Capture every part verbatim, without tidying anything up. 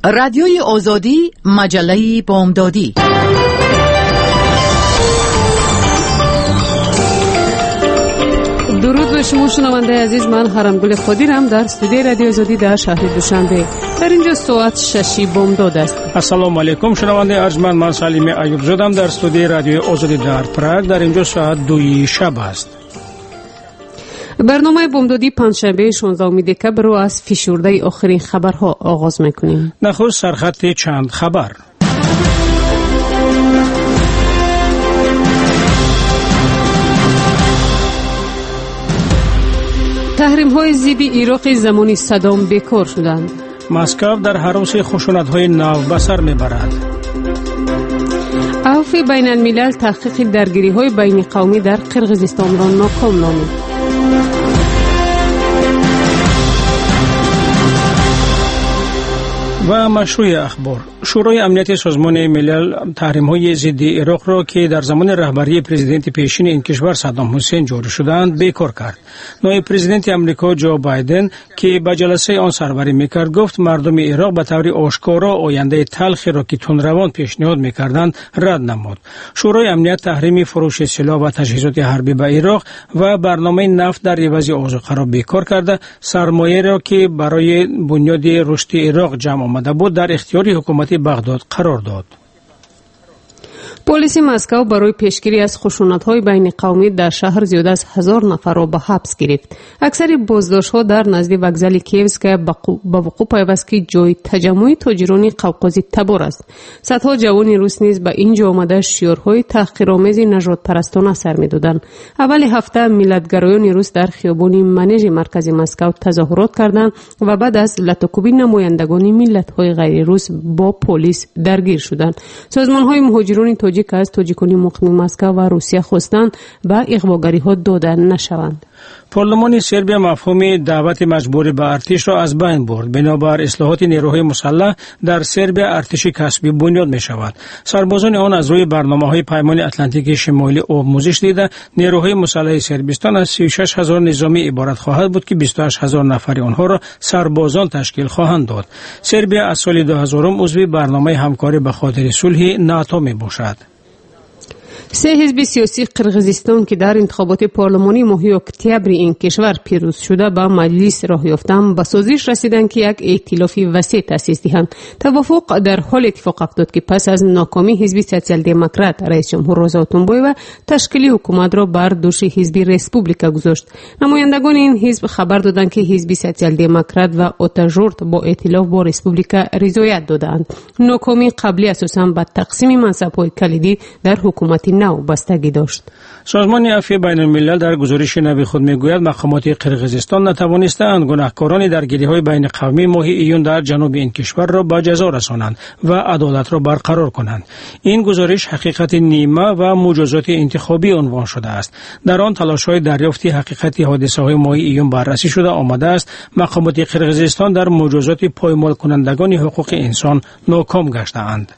رادیوی آزادی، مجله بامدادی. درود به شما شنونده عزیز، من حرمگل خودیرم در استودیوی رادیو آزادی در شهر دوشنبه. در اینجا ساعت ششی بامداد است. السلام علیکم شنونده ارجمند، من سلیم ایوب زادم در استودیوی رادیو آزادی در پراگ. در اینجا ساعت دوی شب است. برنامه بامدادی پنجشنبه شانزدهم دکبر رو از فشرده آخرین خبرها آغاز میکنیم. نخست سرخط چند خبر. تحریم های ضد عراق زمانی صدام بیکار شدند. مسکو در حراس خشونت های نو به سر میبرد. عفو بین الملل تحقیق درگیری های بین قومی در قرقیزستان را ناکام نامید. و مشروع اخبار. شورای امنیت سازمان ملل تحریم‌های ضد عراق را که در زمان رهبری پرزیدنت پیشین این کشور صدام حسین جاری شدند بیکار کرد. نایب پرزیدنت آمریکا جو بایدن که به جلسه آن سربری میکرد گفت مردم عراق به طور آشکارا آینده تلخی را که تندروان پیشنهاد میکردند رد نمود. شورای امنیت تحریم فروش سلاح و تجهیزات حربی به عراق و برنامه نفت در عوض آذوقه را بیکار کرده، سرمایه را که برای بنیاد رشد عراق جمع آمده بود در اختیار حکومت بغداد قرار داد. پلیس مسکو برای پیشگیری از خشونت‌های بین قومی در شهر زیاد از هزار نفر را به حبس گرفت. اکثر بازداشت‌ها در نزد وокزال کیوسک با وقوع پیوست که جای تجمع تاجران قوقازی تبار است. صدها جوان روس نیز به اینجا آمده شعارهای تحقیرآمیز نژاد پرستانه سر می‌دادند. اول هفته ملت‌گرایان روس در خیابان منیژ مرکزی مسکو تظاهرات کردند و بعد از لطوکوبی نمایندگان ملت‌های غیر روس با پلیس درگیر شدند. سازمان‌های مهاجران تاجیک که از تاجیکان مقیم مسکو و روسیه خواستند به اغواگری ها داده نشوند. پارلمان سربیا مفهوم دعوت مجبوری به ارتش را از بین برد. بنابر اصلاحات نیروهای مسلح در سربیا ارتش کسبی بنیاد می شود. سربازان آن از روی برنامه‌های پیمان اتلانتیک شمالی آموزش دیده نیروهای مسلح سربستان از سی و شش هزار نظامی عبارت خواهد بود که بیست و هشت هزار نفر آنها را سربازان تشکیل خواهند داد. سربیا از سال دو هزار عضو برنامه همکاری به خاطر صلح ناتو می باشد. سه حزب سیاسی قرقیزستان که در انتخابات پارلمانی ماه اکتبر این کشور پیروز شده به مجلس راه یافتند به سازش رسیدند که یک ائتلاف وسیع تأسیس دهند. توافق در حال اتفاق افتاد که پس از ناکامی حزب سوسیال دموکرات رئیس جمهور روزا تومبویوا تشکیل حکومت را بر دوش حزب ریسپوبلیکا گذاشت. نمایندگان این حزب خبر دادند که حزب سوسیال دموکرات و اوتاژورت با ائتلاف با ریسپوبلیکا رضایت دادند. ناکامی قبلی اساساً به تقسیم منصب‌های کلیدی در حکومت نو بستگی داشت. سازمان عفو بین الملل در گزارش نوی خود میگوید مقامات قرقیزستان نتوانستند گناهکاران درگیری‌های بین قومی ماه ایون در جنوب این کشور را به جزا رسانند و عدالت را برقرار کنند. این گزارش حقیقت نیمه و مجازات انتخابی عنوان شده است. در آن تلاش‌های دریافت حقیقت حادثه‌های ماه ایون بررسی شده آمده است. مقامات قرقیزستان در مجازات پایمال کنندگان حقوق انسان ناکام گشته‌اند.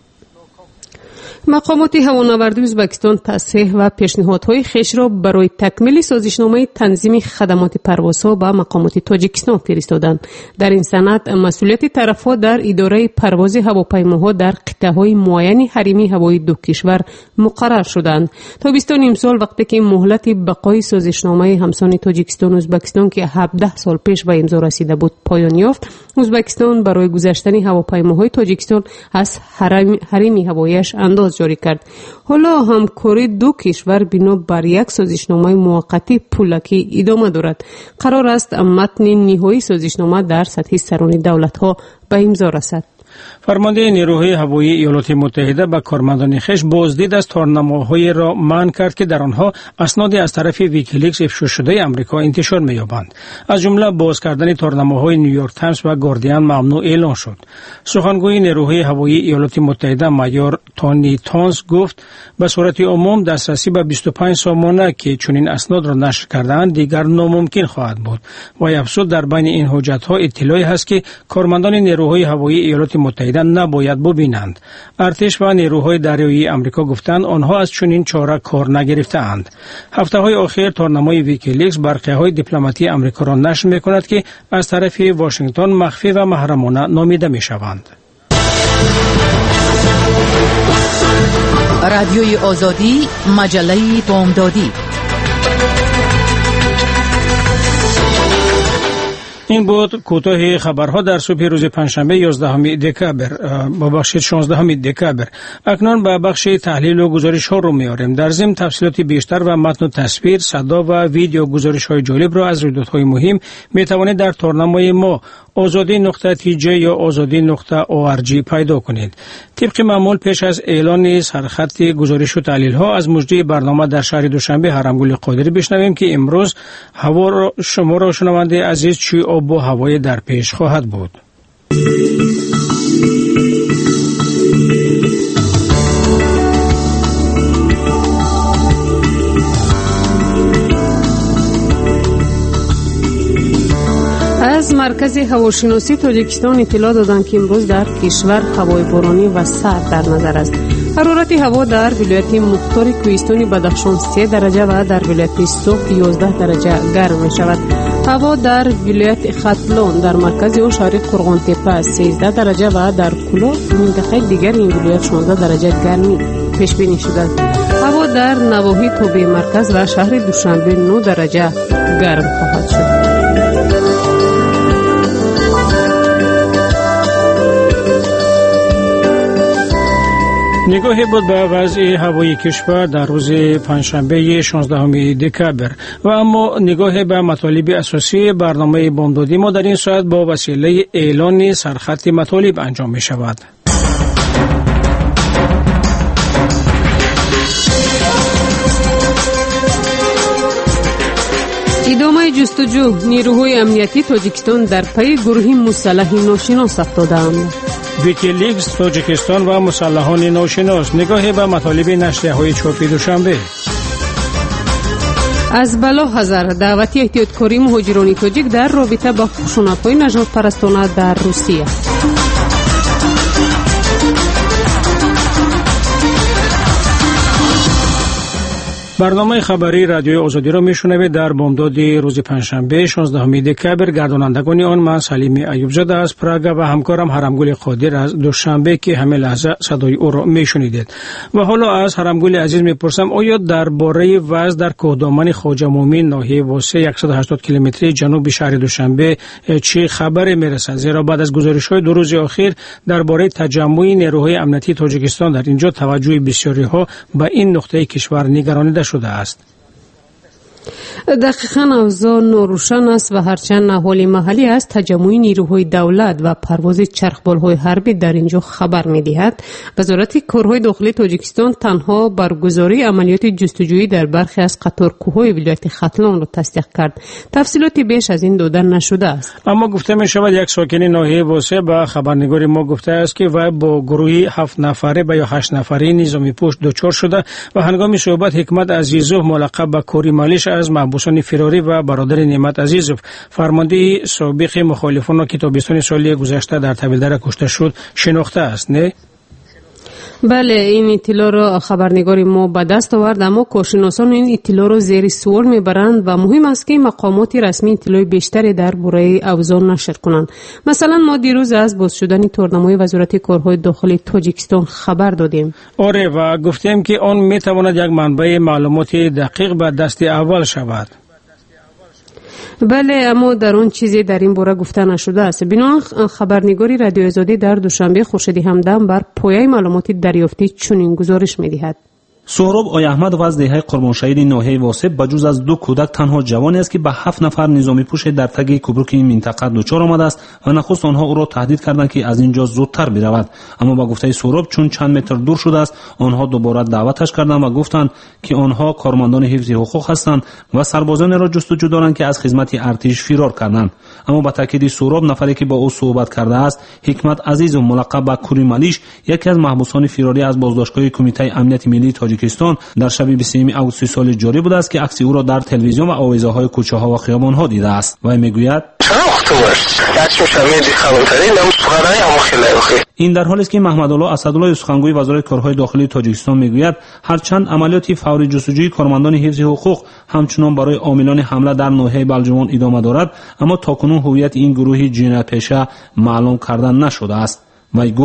مقامات هوانوردی ازبکستان تصحیح و پیشنهادهای خویش را برای تکمیل سازشنامه تنظیم خدمات پروازها به مقامات تاجیکستان فرستادند. در این سند مسئولیت طرفها در اداره پرواز هواپیماها در قطعه‌های معین حریمی هوایی دو کشور مقرر شدند. تابستان امسال وقتی که مهلت بقای سازشنامه همسان تاجیکستان و ازبکستان که هفده سال پیش به امضا رسیده بود پایان یافت، ازبکستان برای گذشتن هواپیماهای تاجیکستان از حریم هواییش انداز جاری کرد. حالا همکاری دو کشور بنا بر یک سازشنامه موقتی پولکی ادامه دارد. قرار است متن نهایی سازشنامه در سطح سران دولت‌ها به امضا رسد. فرمانده نیروهای هوایی ایالات متحده به کارمندان خویش بازدید از تارنماهای را منع کرد که در آنها اسنادی از طرف ویکیلیکس افشا شده آمریکا انتشار می‌یابند. از جمله باز کردن تارنماهای نیویورک تایمز و گاردین ممنوع اعلان شد. سخنگوی نیروهای هوایی ایالات متحده مایور تونی تونز گفت به صورت عموم دسترسی به بیست و پنج سامانه که چنین اسناد را نشر کرده‌اند دیگر ناممکن خواهد بود و افزود در بین این حجت‌ها اطلاعی هست که کارمندان نیروهای هوایی ایالات متحده نباید ببینند. ارتش و نیروهای دریایی آمریکا گفتند آنها از چنین چاره کار نگرفته‌اند. هفته‌های اخیر تارنمای ویکیلیکس برقیه‌های دیپلماتی آمریکا را نشر می‌کند که از طرف واشنگتن مخفی و محرمانه نامیده می‌شوند. رادیوی آزادی، مجله بامدادی. این بود کوتاه خبرها در صبح روز پنجشنبه یازدهم دکامبر با بخش شانزدهم دکامبر. اکنون به بخش تحلیل و گزارش ها رو میاریم. در ضمن تفصیلات بیشتر و متن و تصویر، صدا و ویدیو گزارش های جالب را از رویدادهای مهم می توانید در تورنمای ما آزادی نقطه تی جی یا آزادی نقطه او آر جی پیدا کنید. طبق معمول پیش از اعلان سرخط گزارش و تحلیل ها از مجری برنامه در شهر دوشنبه هرمگل قادری بشنویم که امروز هوا را شما را شنونده عزیز چی آب و هوای در پیش خواهد بود. از مرکز هواشناسی تاجیکستان اطلاع دادند که امروز در کشور هوای بارانی و سرد در نظر است. حرارت هوا در ولایت مختار کوهستانی بدخشان سه درجه و در ولایت سوخت یازده درجه گرم می شود. هوا در ولایت ختلان در مرکز و شهر قرغان تپه سیزده درجه و در کلا منطقه دیگر این ولایت شانزده درجه گرمی پیش بینی شده. هوا در نواحی توبه مرکز و شهر دوشنبه نه درجه گرم خواهد شد. نگاهی بود به وضع هوای کشور در روز پنجشنبه شانزدهم دکامبر و اما نگاه به مطالب اساسی برنامه بامدادی ما در این ساعت با وسیله اعلان سرخط مطالب انجام می شود. ادامه جستجو، نیروهای امنیتی تاجیکستان در پی گروه مسلح ناشناس افتادند. ویکیلیکس تاجیکستان و مسلحان ناشناس، نگاه به مطالب نشریه‌های چاپی دوشنبه. از بلا حذر، دعوتی احتیاطکاری مهاجران تاجیک در رابطه با خشونت‌های نژاد پرستانه در روسیه. برنامه خبری رادیوی آزادی را میشنوید. در بامداد روز پنجشنبه شانزدهم دکامبر گردانندگان آن من سلیم ایوب زاده از پراگ و همکارم هرمگل قادر از دوشنبه که همه لحظه صدای او را میشنیدید. و حالا از هرمگل عزیز میپرسم آیا درباره وضع در کوهدامن خواجه مومن ناحیه واسه صد و هشتاد کیلومتری جنوب شهر دوشنبه چه خبری میرسد؟ زیرا بعد از گزارش‌های دو روز اخیر درباره تجمع نیروهای امنیتی تاجیکستان در اینجا توجه بسیاری ها به این نقطه کشور نگرانیده شده است. دقیقاً اوضاع ناروشن است و هرچند اهالی محلی از تجمع نیروهای دولت و پرواز چرخبال‌های حربی در اینجا خبر می‌دهد، وزارت کارهای داخلی تاجیکستان تنها برگزاری عملیات جستجویی در برخی از قطار کوه‌های ولایت ختلان را تصدیق کرد. تفصیلاتی بیش از این داده نشده است. اما گفته می‌شود یک ساکن ناحیه واسه با خبرنگار ما گفته است که وی با گروهی هفت نفره و یا هشت نفره نظامی پشت دچار شده و هنگام صحبت حکمت عزیزوف ملقب به کوری مالیش از محبوسان فراری و برادر نعمت عزیزوف فرمانده سابق مخالفان که تابستان سال گذشته در طویلدره کشته شد شناخته است، نه؟ بله، این اطلاع را خبرنگار ما به دست آورد، اما کارشناسان این اطلاع را زیر سوال میبرند و مهم است که مقامات رسمی اطلاع بیشتری درباره اوضاع نشر کنند. مثلا ما دیروز از باز شدن تورنمای وزارت کارهای داخلی تاجیکستان خبر دادیم. آره، و گفتیم که آن میتواند یک منبع معلومات دقیق به دست اول شود. بله، اما در اون چیزی در این باره گفته نشده است. بنابراین خبرنگاری رادیو آزادی در دوشنبه خورشید همدم بر پایه معلومات دریافتی چنین گزارش می‌دهد. سهراب آی احمد و از دهه قربان شهید ناحیه واسه بجز از دو کودک تنها جوانی است که به هفت نفر نظامی پوش در تگ کبرک این منطقه دچار آمده است و نخست آنها او را تهدید کردند که از اینجا زودتر برود، اما با گفته سهراب چون چند متر دور شده است آنها دوباره دعوتش کردند و گفتند که آنها کارمندان حفظ حقوق هستند و سربازان را جستجو دارند که از خدمت ارتش فرار کردند. اما با تاکید سهراب نفری که با او صحبت کرده است حکمت عزیز و ملقب به کوری مالیش یکی از محبوسان فراری از بازداشتگاه کمیته امنیت ملی تاجیکستان در شب بیستم آگوست سال جاری بوده است که عکس او را در تلویزیون و آویزه‌های کوچه‌ها و خیابان‌ها دیده است و میگوید این در حالی است که محمد الله اسدالله سخنگوی وزارت کارهای داخلی تاجیکستان میگوید هرچند عملیات فوری جستجوی کارمندان حفظ حقوق همچنان برای عاملان حمله در ناحیه بلجوان ادامه دارد، اما تاکنون هویت این گروه جنایت پیشه معلوم کردن نشده است. وی گفت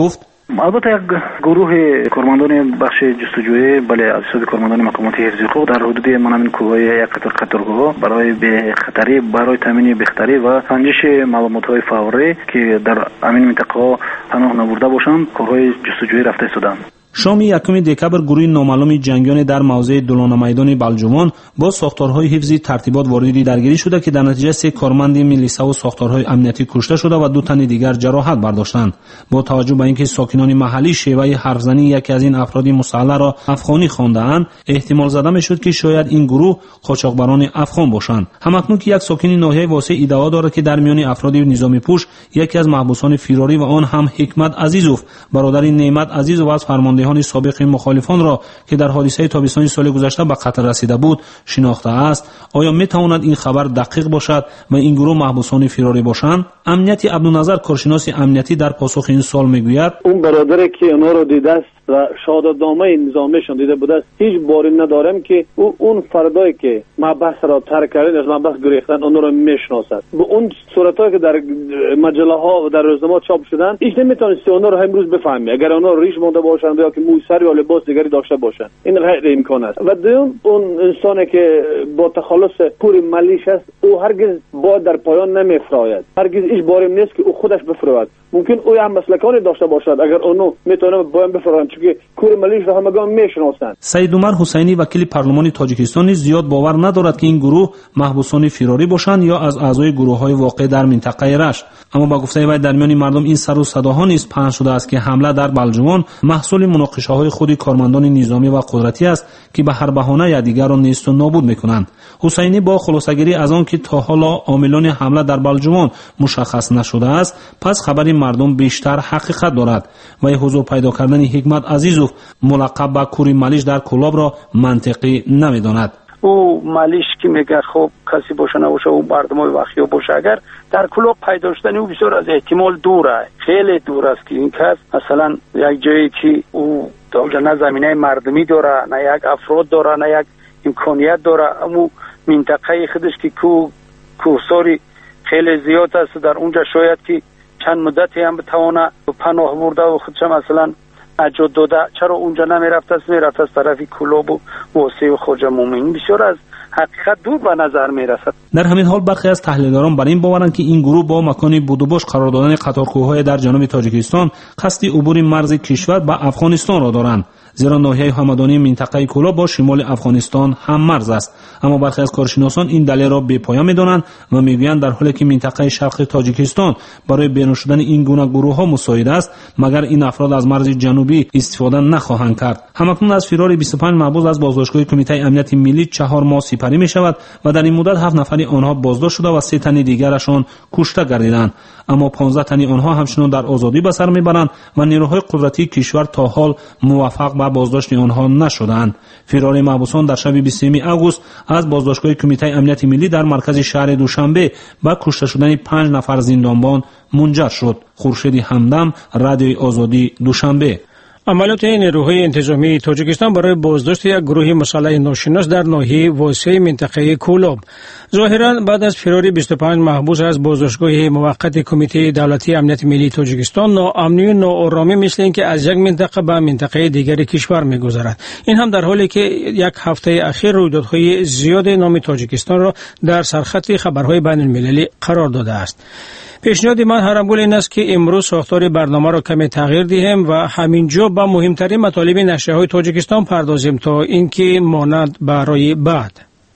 البته یک گروه کارمندان بخش جستجوی بله از سود کارمندان مقامات حفظ حقوق در حدود منامین کوههای یک قطار قطارگاه برای به خطری برای تامین بخطری و سنجش معلومات های فوری که در همین منطقه پناه نبرده باشند کارهای جستجویی رفته شدند. شام یکم دکبر گروه نامعلوم جنگیان در موضع دولانه میدان بلجوان با ساختارهای حفظی ترتیبات واردی درگیری شده که در نتیجه سه کارمند میلیسا و ساختارهای امنیتی کشته شده و دو تن دیگر جراحت برداشتند. با توجه به اینکه ساکنان محلی شیوه حرفزنی یکی از این افراد مسلح را افغانی خوانده‌اند، احتمال زده میشد که شاید این گروه قاچاقبران افغان باشند. همکنون که یک ساکن ناحیه واسه ادعا دارد که در میان افراد نظامی پوش یکی از محبوسان فراری و آن هم حکمت عزیزوف برادر نعمت عزیزوف از فرمانده سابق مخالفان را که در حادثه تابستان سال گذشته به قتل رسیده بود شناخته است. آیا می تواند این خبر دقیق باشد و این گروه محبوسان فراری باشند؟ امنیتی عبدالنظر کارشناس امنیتی در پاسخ این سوال میگوید اون برادری که اونا رو دیده است و شهادتنامه نظامیشون دیده بوده است، هیچ باری ندارم که او اون فردایی که مبحث را ترک کردن از مبحث گریختن اون رو میشناسد. به اون صورتایی که در مجله ها و در روزنامه چاپ شدن هیچ نمیتونستی اون رو امروز بفهمی اگر اونا ریش مونده باشند یا که موسر یا لباس دیگری داشته باشند. این غیر امکان است. و دوم اون انسانی که با تخلص پوری ملیش است او هرگز با در پایان نمیفراید، هرگز هیچ باری نیست که او خودش بفراید. ممکن او هم مسلکانی داشته باشد اگر اونو میتونه باید بفراید چون کور ملیش را همگان میشناسند. سید عمر حسینی وکیل پارلمان تاجیکستان زیاد باور ندارد که این گروه محبوسان فراری باشند یا از اعضای گروه‌های واقع در منطقه رشت، اما با گفته وی در میان مردم این سر و صداها نیز پخش شده است که حمله در بلجوان محصول مناقشه‌های خود کارمندان نظامی و قدرتی است که به هر بهانه دیگر را نیست و نابود می‌کنند. حسینی با خلاصه‌گیری از آن که تا حالا عاملان حمله در بلجوان مشخص نشده است، پس خبری مردم بیشتر حقیقت دارد و حضور پیدا کردن حکمت عزیزوف ملقب به کوری ملیش در کلاب را منطقی نمی‌داند. او ملیش که میگه خب کسی باشه نباشه او مردمای وخی باشه، اگر در کلاب پیدا شدن او بسیار از احتمال دوره، خیلی دور است که این کس مثلا یک جایی که او نه زمینه مردمی داره نه یک افراد داره نه یک امکانیت داره، اما منطقه خودش که کو کوساری خیلی زیاد است در اونجا شاید که چند مدتی هم بتوانه پناه برده و خودش مثلا اجاد داده، چرا اونجا نمیرفت است میرفت از طرف کلاب و واسه و خواجه مومن. بسیار از حقیقت دور به نظر میرسد. در همین حال برخی از تحلیلگران بر این باورند که این گروه با مکان بودوباش قرار دادن قطارکوه‌های در جنوب تاجیکستان قصد عبور مرز کشور به افغانستان را دارند، زیرا ناحیه همدانی منطقه کلاب با شمال افغانستان هم مرز است. اما برخی از کارشناسان این دلیل را بی‌پایه می‌دانند و می‌گویند در حالی که منطقه شرق تاجیکستان برای بیرون شدن این گونه گروه‌ها مساعد است، مگر این افراد از مرز جنوبی استفاده نخواهند کرد. همکنون از فرار بیست و پنج محبوس از بازداشتگاه کمیته امنیت ملی چهار ماه سپری می‌شود و در این مدت هفت نفری آنها بازداشت شده و سه تن دیگرشان کشته گردیدند، اما پانزده تن آنها همچنان در آزادی به سر می‌برند و نیروهای قدرتی کشور تا حال موفق به بازداشت آنها نشدند. فرار محبوسان در شب بیست و سوم آگوست از بازداشتگاه کمیته امنیت ملی در مرکز شهر دوشنبه با کشته شدن پنج نفر زندانبان منجر شد. خورشید همدم، رادیوی آزادی، دوشنبه. عملیات نیروهای انتظامی تاجیکستان برای بازداشت یک گروه مسلح ناشناس در ناحیه واسع منطقه کولاب. ظاهرا بعد از فرار بیست و پنج محبوس از بازداشتگاه موقت کمیته دولتی امنیت ملی تاجیکستان، ناامنی و ناآرامی مثل اینکه از یک منطقه به منطقه دیگر کشور می‌گذرد. این هم در حالی که یک هفته اخیر رویدادهای زیاد نام تاجیکستان را در سرخط خبرهای بین المللی قرار داده است. پیشنهاد من هرمگول این است که امروز ساختار برنامه را کمی تغییر دهیم و همینجا با مهمترین مطالب نشریه‌های تاجیکستان پردازیم تا اینکه ماند برای بعد.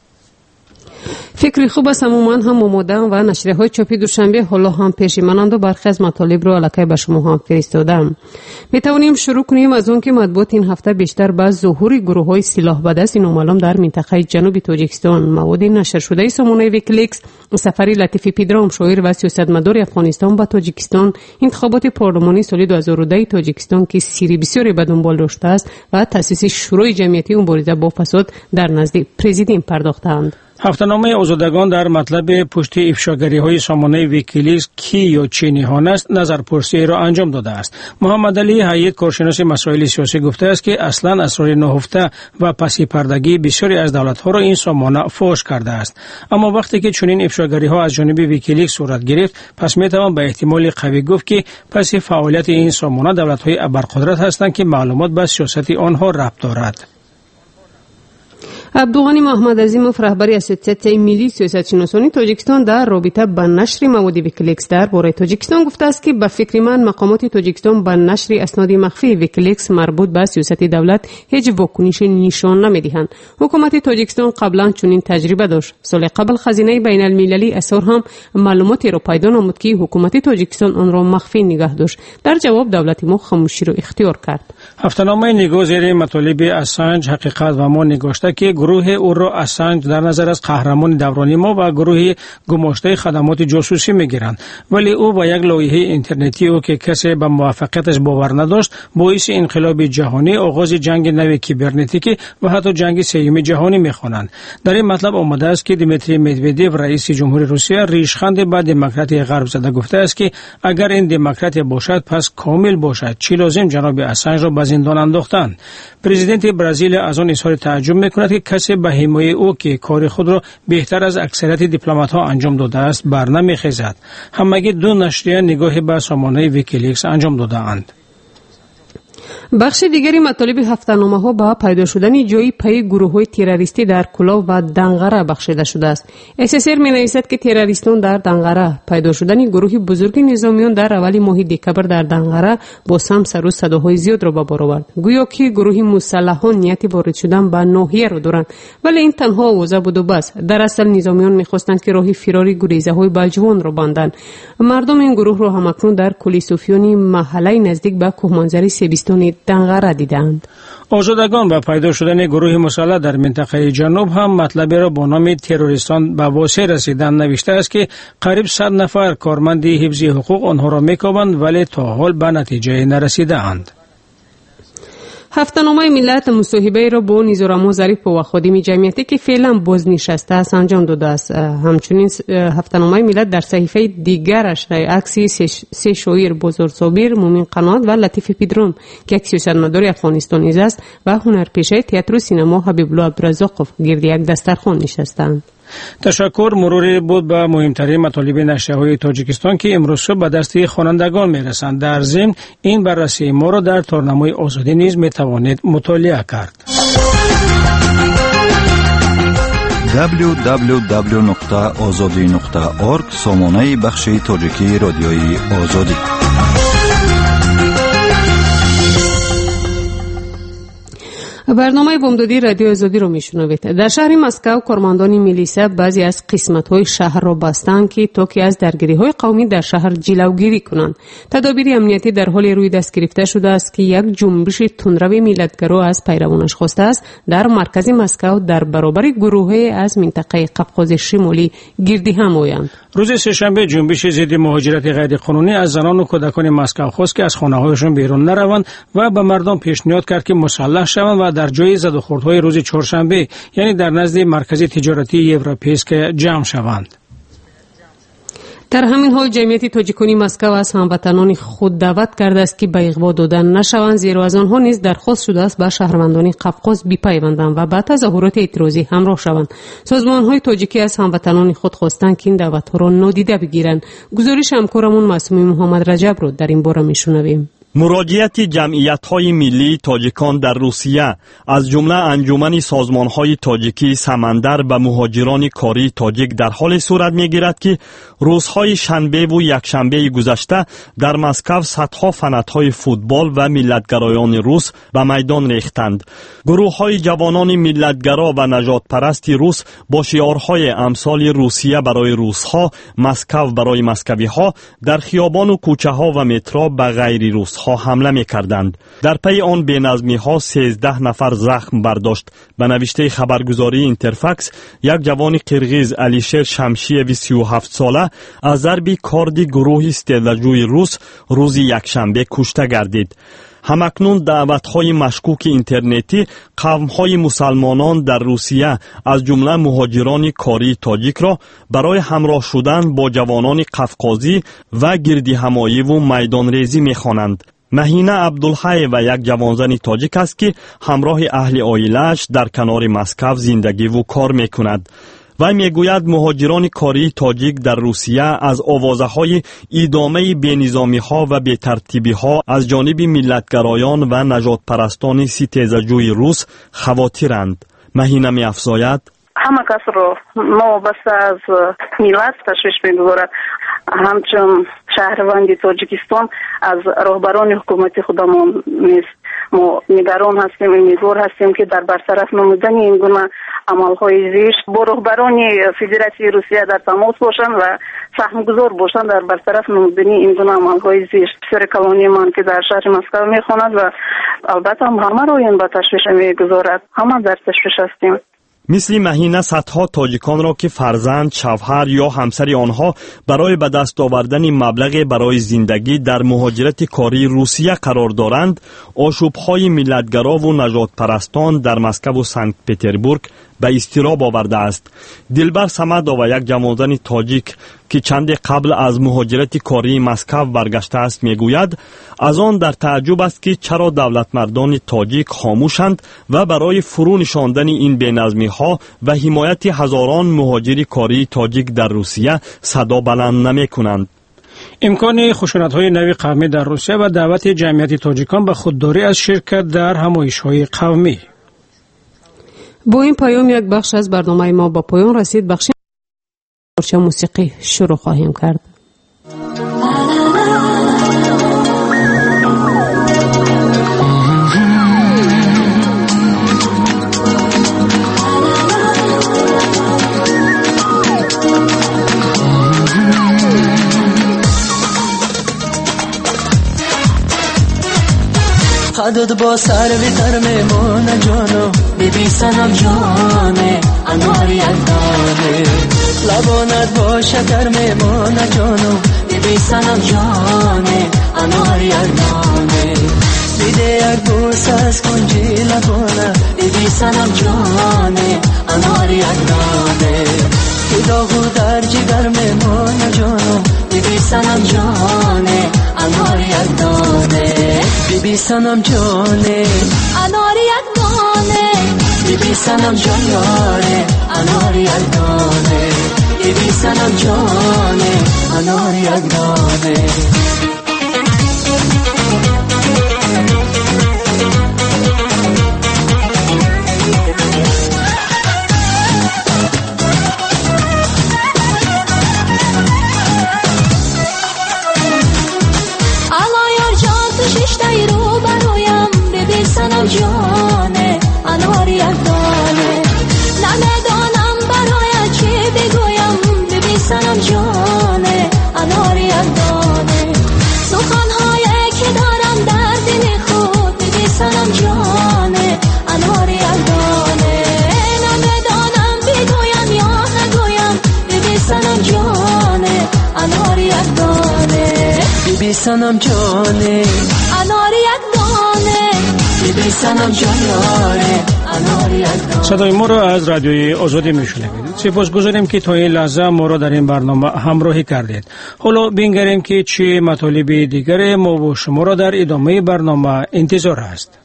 فکری خوب است عموما هم آماده‌ام و نشریه‌های چاپی دوشنبه حالا هم پیشمانند و برخی از مطالب را الکی به شما هم فرستادم. می توانیم شروع کنیم از اون که مطبوعات این هفته بیشتر به ظهور گروه‌های سلاح به دست نامعلوم در منطقه جنوب تاجیکستان مواد نشر شده سامانه ویکیلیکس، سفری لطیفی پیدرام شاعر و سیاستمدار افغانستان به تاجیکستان، انتخابات پارلمانی سال دو هزار و ده تاجیکستان که سیری بسیاری به دنبال داشته است و تأسیس شورای جمعیتی مبارزه با فساد در نزد پرزیدنت پرداختند. هفته‌نامه آزادگان در مطلب پشت افشاگری‌های سامانه ویکیلیکس کی یا چه نهان است نظرپرسی را انجام داده است. محمد علی حید کارشناس مسائل سیاسی گفته است که اصلا اسرار نهفته و پس پردگی بسیاری از دولت‌ها را این سامانه فاش کرده است. اما وقتی که چنین افشاگری‌ها از جانب ویکیلیکس صورت گرفت، پس می‌توان به احتمال قوی گفت که پس فعالیت این سامانه دولت‌های ابرقدرت هستند که معلومات به سیاست آنها ربط دارد. عبدالغنی محمد عظیموف رهبری اسوسیاسیون ملی سیاستشناسانی تاجیکستان در رابطه با نشر مواد ویکیلیکس درباره تاجیکستان گفته است که به فکر من مقامات تاجیکستان با نشر اسناد مخفی ویکیلیکس مربوط به سیاست دولت هیچ واکنش نشان نمیدهند. حکومت تاجیکستان قبلا چنین تجربه داشت. سال قبل خزینه بین المللی اسرار هم معلوماتی را پیدا نمود که حکومت تاجیکستان آن را مخفی نگه داشت. در جواب دولت ما خاموشی را اختیار کرد. هفته‌نامه نگاه زیر مطالب اسانج حقیقت و ما نگاشته که گروه او را اسانج در نظر از قهرمان دورانی ما و گروه گماشته خدمات جاسوسی میگیرند، ولی او با یک لایحه اینترنتی او که کسی به موفقیتش باور نداشت باعث انقلاب جهانی، آغاز جنگ نو کیبرنتیکی و حتی جنگ سوم جهانی میخوانند. در این مطلب آمده است که دیمیتری مدودیو رئیس جمهوری روسیه ریشخند به دموکرات غرب زده گفته است که اگر این دموکرات باشد پس کامل باشد، چی لازم جناب اسانج را به زندان انداختند. پرزیدنت برزیل از آن اظهار تعجب میکند که کسی به حمایت او که کار خود را بهتر از اکثریت دیپلمات ها انجام داده است برنمیخیزد. همگی دو نشریه نگاهی به سامانه ویکیلیکس انجام داده اند. بخش دیگری مطالب هفته‌نامه ها با پیدا شدن جای پای گروه های تروریستی در کلاو و دنغره بخشیده شده است. اس اس ار می نویسد که تروریستان در دنغره پیدا شدن گروه بزرگ نظامیان در اول ماه دکبر در دنغره با سم سر و صداهای زیاد را به بار آورد. گویا که گروه مسلحان نیت وارد شدن به ناحیه را دارند، ولی این تنها آوازه بود و بس. در اصل نظامیان می‌خواستند که راه فراری گریزه های بلجوان را بندند. مردم این گروه را همکنون در کلی صوفیانی محله نزدیک به کوهمانزاری سیبستان دنغره دیدند. آزادگان با پیدا شدن گروه مسلح در منطقه جنوب هم مطلبی را با نام تروریستان به واسه رسیدن نوشته است که قریب صد نفر کارمند حفظ حقوق آنها را میکوبند ولی تا حال به نتیجه نرسیده اند. هفته‌نامه ملت مصاحبه را با نیزارما ظریف و خادم جمعیتی که فعلا بازنشسته است انجام داده است. همچنین هفته‌نامه ملت در صحیفه دیگرش عکسی سه شاعر بزرگسابیر مومن قنات و لطیف پیدرون که یک سیاستمدار افغانستانی است و هنرپیشه تئاتر و سینما حبیب الله عبدالرزاقov گرد یک دسترخوان نشستند. تشکر. مروری بود به مهمترین مطالب نشریه‌های تاجیکستان که امروز صبح به دست خوانندگان میرسند. در ضمن این بررسی ما را در تارنمای آزادی نیز میتوانید مطالعه کرد. دبلیو دبلیو دبلیو نقطه آزادی نقطه اورگ سامانه بخش تاجیکی رادیوی آزادی. برنامه بامدادی رادیو آزادی رو میشنوید. در شهر مسکو کارمندان میلیسا بعضی از قسمت‌های شهر را بستند که تا که از درگیری‌های قومی در شهر جلوگیری کنند. تدابیر امنیتی در حال روی دست گرفته شده است که یک جنبش تندرو میلتگرا از پیروانش خواسته است در مرکز مسکو در برابر گروه‌های از منطقه قفقاز شمالی گردی هم آیند. روز سه‌شنبه جنبش ضد مهاجرت غیرقانونی از زنان و کودکان مسکو خواست که از خانه‌هایشان بیرون نروند و به مردم پیشنهاد کرد که مسلح شوند و در جای زد و خوردهای روز چهارشنبه یعنی در نزد مرکز تجارتی یوروپیسک جمع شوند. در همین حال جمعیت تاجیکانی مسکو از هموطنان خود دعوت کرده است که به اغوا دادن نشوند، زیرا از آنها نیز درخواست شده است به شهروندان قفقاز بپیوندند و به تظاهرات اعتراضی همراه شوند. سازمان‌های تاجیکی از هموطنان خود خواستند که این دعوت‌ها را نادیده بگیرند. گزارش همکارمون معصومی محمد رجب رو در این باره میشنویم. مراجعت جمعیت‌های ملی تاجیکان در روسیه از جمله انجمن سازمان‌های تاجیکی سمندر به مهاجران کاری تاجیک در حال صورت می‌گیرد که روزهای شنبه و یکشنبه گذشته در مسکو صدها فنت‌های فوتبال و ملت‌گرایان روس به میدان ریختند. گروه‌های جوانان ملت‌گرا و نجات پرست روس با شعارهای امثال روسیه برای روس‌ها، مسکو برای مسکوی‌ها در خیابان و کوچه‌ها و مترو به غیر روس ها حمله می کردند. در پی آن بینظمی ها سیزده نفر زخم برداشت. به نوشته خبرگزاری اینترفکس، یک جوان قرغیز علیشیر شمشیوی سی و هفت ساله از ضرب کاردی گروه استعلاجوی روس روز یکشنبه کشته گردید. همکنون دعوت‌های مشکوک اینترنتی قوم‌های مسلمانان در روسیه از جمله مهاجران کاری تاجیک را برای همراه شدن با جوانان قفقازی و گردی همایی و میدان ریزی می‌خوانند. مهینه عبدالحی و یک جوانزن تاجیک است که همراه اهل عائله‌اش در کنار مسکو زندگی و کار می‌کند. و میگوید مهاجران کاری تاجیک در روسیه از آوازه‌های ادامه بی‌نظامی‌ها و بی‌ترتیبی‌ها از جانب ملتگرایان و نجات پرستان ستیزجوی روس خواطرند. مهینه می‌افزاید: همه کس رو وابسته از ملت تشویش می‌گذارد. همچون شهروند تاجیکستان از رهبران حکومتی خودمون نیست. ما نگران هستیم، امیدوار هستیم که در برطرف نمودن این گونه عملهای زشت با رهبران فدراسیون روسیه در تماس باشند و سهمگذار باشند در برطرف نمودن این گونه عملهای زشت. پسر کلانی من که در شهر مسکو میخواند و البته هم همه رو این با تشویش میگذارد. همه در تشویش هستیم. مثل مهینه صدها تاجیکان را که فرزند، شوهر یا همسر آنها برای به دست آوردن مبلغ برای زندگی در مهاجرت کاری روسیه قرار دارند، آشوب‌های ملتگرا و نجات پرستان در مسکو و سنت پتربورگ به اضطراب آورده است. دلبر سمدا و یک جوانزن تاجیک که چند قبل از مهاجرت کاری مسکو برگشته است میگوید از آن در تعجب است که چرا دولت مردان تاجیک خاموشند و برای فرو نشاندن این بینظمی ها و حمایت هزاران مهاجر کاری تاجیک در روسیه صدا بلند نمی کنند. امکان خشونت‌های نوع قومی در روسیه و دعوت جمعیت تاجیکان به خودداری از شرکت در همایش‌های قومی. با این پیام یک بخش از برنامه ما با پایان رسید. بخش موسیقی شروع خواهیم کرد. خدود با سر بیتر میمونه جانو بیبی سنم جانه انواری اندانه لبانت با شکر میمونه جانو بیبی سنم جانه انواری اندانه بیده یک بوس از کنجی لبانه بیبی سنم جانه انواری اندانه که داغو در جگر میمونه جانو بیبی سنم جانه انواری اندانه بیبی سنم جانه انواری اندانه بیبی سنم جان یاره انواری اندانه بیبی سنم جانه انواری اندانه سنم جانه انواری اندانه نمیدانم برای چی بگویم ببین سنم جانه انواری اندانه سخنهایی که دارم در دل خود ببین سنم جانه انواری اندانه نمیدانم بگویم یا نگویم ببین سنم جانه انواری اندانه ببین سنم جانه انواری اندانه صدای ما را از رادیوی آزادی میشنوید. سپاسگزاریم که تا این لحظه ما را در این برنامه همراهی کردید. حالا بنگریم که چه مطالب دیگر ما و شما را در ادامه برنامه انتظار است.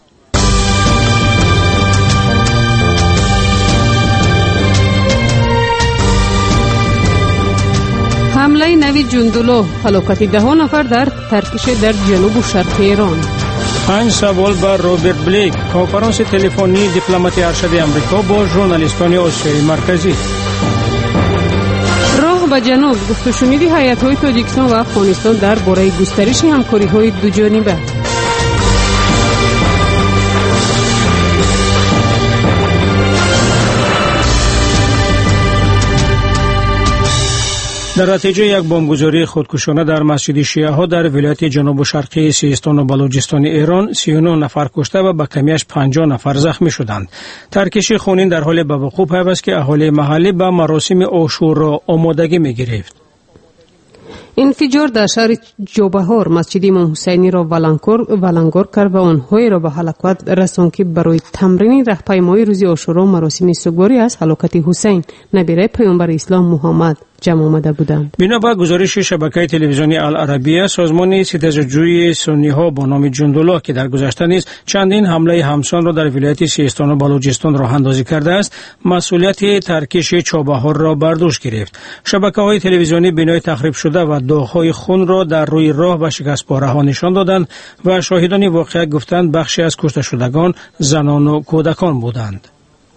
حمله نوید جندولو هلاکت ده نفر در ترکیش در جنوب و شرق ایران. پنج سوال بر روبرت بلیک، کنفرانس تلفنی دیپلمات ارشد امریکا با ژورنالیستان آسیای مرکزی. راه به جنوب، گفت و شنود هیئت‌های تاجیکستان و افغانستان درباره گسترش همکاری‌های دوجانبه. در نتیجه یک بمبگذاری خودکشانه در مسجد شیعه ها در ولایت جنوب و شرقی سیستان و بلوچستان ایران سی و نه نفر کشته و به کمیش پنجاه نفر زخمی شدند. ترکش خونین در حال به وقوع پیوست که اهالی محلی به مراسم عاشور را آمادگی می گرفت. انفجار در شهر جوبهار مسجد امام حسینی را ولنگار کرد و آنهایی را به هلاکت رساند که برای تمرین راهپیمایی روز عاشورا مراسم سوگواری از هلاکت حسین نبیره پیامبر اسلام محمد جمع آمده بودند. بنا به گزارش شبکه تلویزیونی العربیه، سازمان ستیزجویی سنی ها با نام جندالله که در گذشته نیز چندین حمله همسان را در ولایت سیستان و بلوچستان راه اندازی کرده است، مسئولیت ترکش چابهار را بر دوش گرفت. شبکه های تلویزیونی بنای تخریب شده و داغ‌های خون را در روی راه و شکست پاره ها نشان دادند و شاهدان واقعه گفتند بخشی از کشته شدگان زنان و کودکان بودند.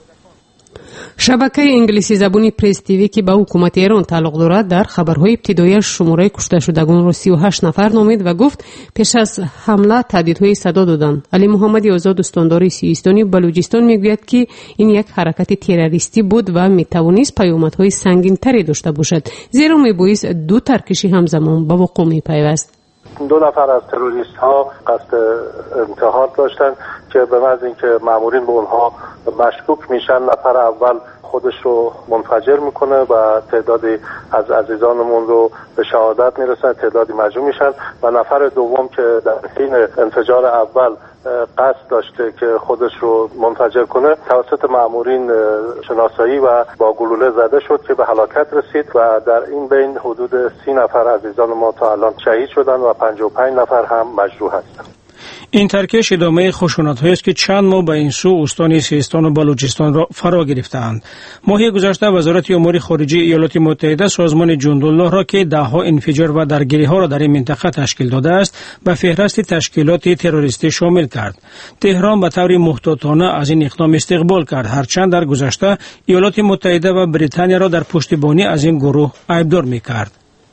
شبکه انگلیسی زبانی پرس تیوی که به حکومت ایران تعلق دارد در خبرهای ابتدایی شماره کشته شدگان را سی و هشت نفر نامید و گفت پیش از حمله تهدیدهای صدا دادند. علی محمدی آزاد استاندار سیستانی بلوچستان میگوید که این یک حرکت تروریستی بود و میتوانست پیامدهای سنگین‌تری داشته باشد، زیرا میبایست دو ترکشی همزمان به وقوع میپیوست. دو نفر از تروریست ها قصد انتحار داشتند که به محض اینکه مامورین به اونها مشکوک میشن، نفر اول خودش رو منفجر میکنه و تعدادی از عزیزانمون رو به شهادت میرسن، تعدادی مجروح میشن و نفر دوم که در حین انفجار اول قصد داشته که خودش رو منفجر کنه توسط مامورین شناسایی و با گلوله زده شد که به هلاکت رسید و در این بین حدود سی نفر عزیزان ما تا الان شهید شدند و پنجاه و پنج نفر هم مجروح هستند. این ترکش ادامه خشونت‌هایی است که چند ماه به این سو استان سیستان و بلوچستان را فرا گرفتند. ماه گذشته وزارت امور خارجه ایالات متحده سازمان جندالله را که ده‌ها انفجار و درگیری‌ها را در این منطقه تشکیل داده است به فهرست تشکیلات تروریستی شامل کرد. تهران به طور محتاطانه از این اقدام استقبال کرد، هرچند در گذشته ایالات متحده و بریتانیا را در پشتیبانی از این گروه ایبدار می‌کرد.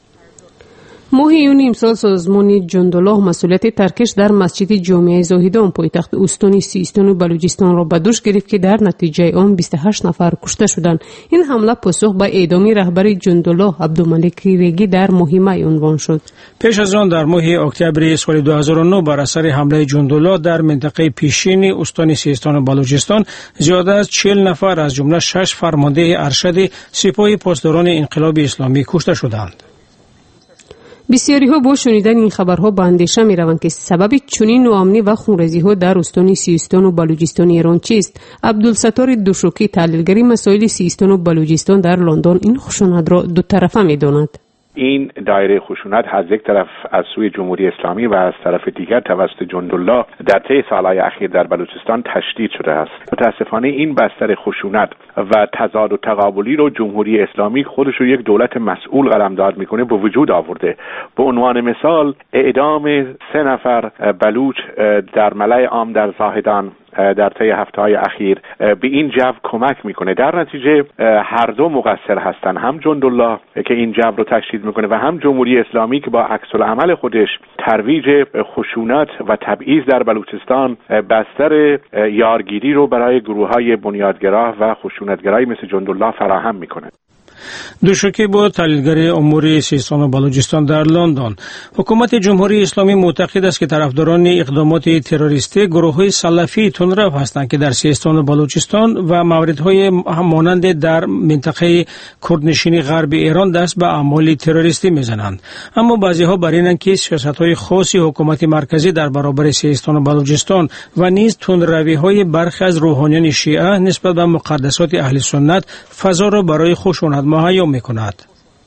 ماه یونی امسال سازمان جندالله مسئولیت ترکش در مسجد جامعه زاهدان پایتخت استان سیستان و بلوچستان را به دوش گرفت که در نتیجه آن بیست و هشت نفر کشته شدند. این حمله پاسخ به اعدام رهبر جندالله عبدالملک ریگی در ماه می عنوان شد. پیش از آن در ماه اکتبر سال دو هزار و نه بر اثر حمله جندالله در منطقه پیشین استان سیستان و بلوچستان زیاده از چهل نفر از جمله شش فرمانده ارشد سپاه پاسداران انقلاب اسلامی کشته شدند. بسیاری ها با شنیدن این خبرها به اندیشه می روند که سبب چنین نوامنی و خونریزی ها در استان سیستان و بلوچستان ایران چیست. عبدالستار دوشوکی تحلیلگر مسائل سیستان و بلوچستان در لندن این خشونت را دو طرفه می داند. این دایره خشونت از یک طرف از سوی جمهوری اسلامی و از طرف دیگر توسط جندالله در طی سالهای اخیر در بلوچستان تشدید شده است. متاسفانه این بستر خشونت و تضاد و تقابلی رو جمهوری اسلامی خودش رو یک دولت مسئول قلمداد میکنه به وجود آورده. به عنوان مثال اعدام سه نفر بلوچ در ملأ عام در زاهدان در طی هفته‌های اخیر به این جو کمک میکنه. در نتیجه هر دو مقصر هستند، هم جندالله که این جو رو تشدید میکنه و هم جمهوری اسلامی که با عکس العمل خودش ترویج خشونت و تبعیض در بلوچستان بستر یارگیری رو برای گروه‌های بنیادگرا و خشونتگرایی مثل جندالله فراهم میکنه. دوشوکی با تحلیلگر امور سیستان و بلوچستان در لندن. حکومت جمهوری اسلامی معتقد است که طرفداران اقدامات تروریستی گروه‌های سلفی تندرو هستند که در سیستان و بلوچستان و مواردهای مانند در منطقه کردنشین غرب ایران دست به اعمال تروریستی میزنند. اما بعضی‌ها بر اینند که سیاست‌های خاصی حکومت مرکزی در برابر سیستان و بلوچستان و نیز تندروی‌های برخی از روحانیان شیعه نسبت به مقدسات اهل سنت فضا را برای خشونت مهیا می‌کند.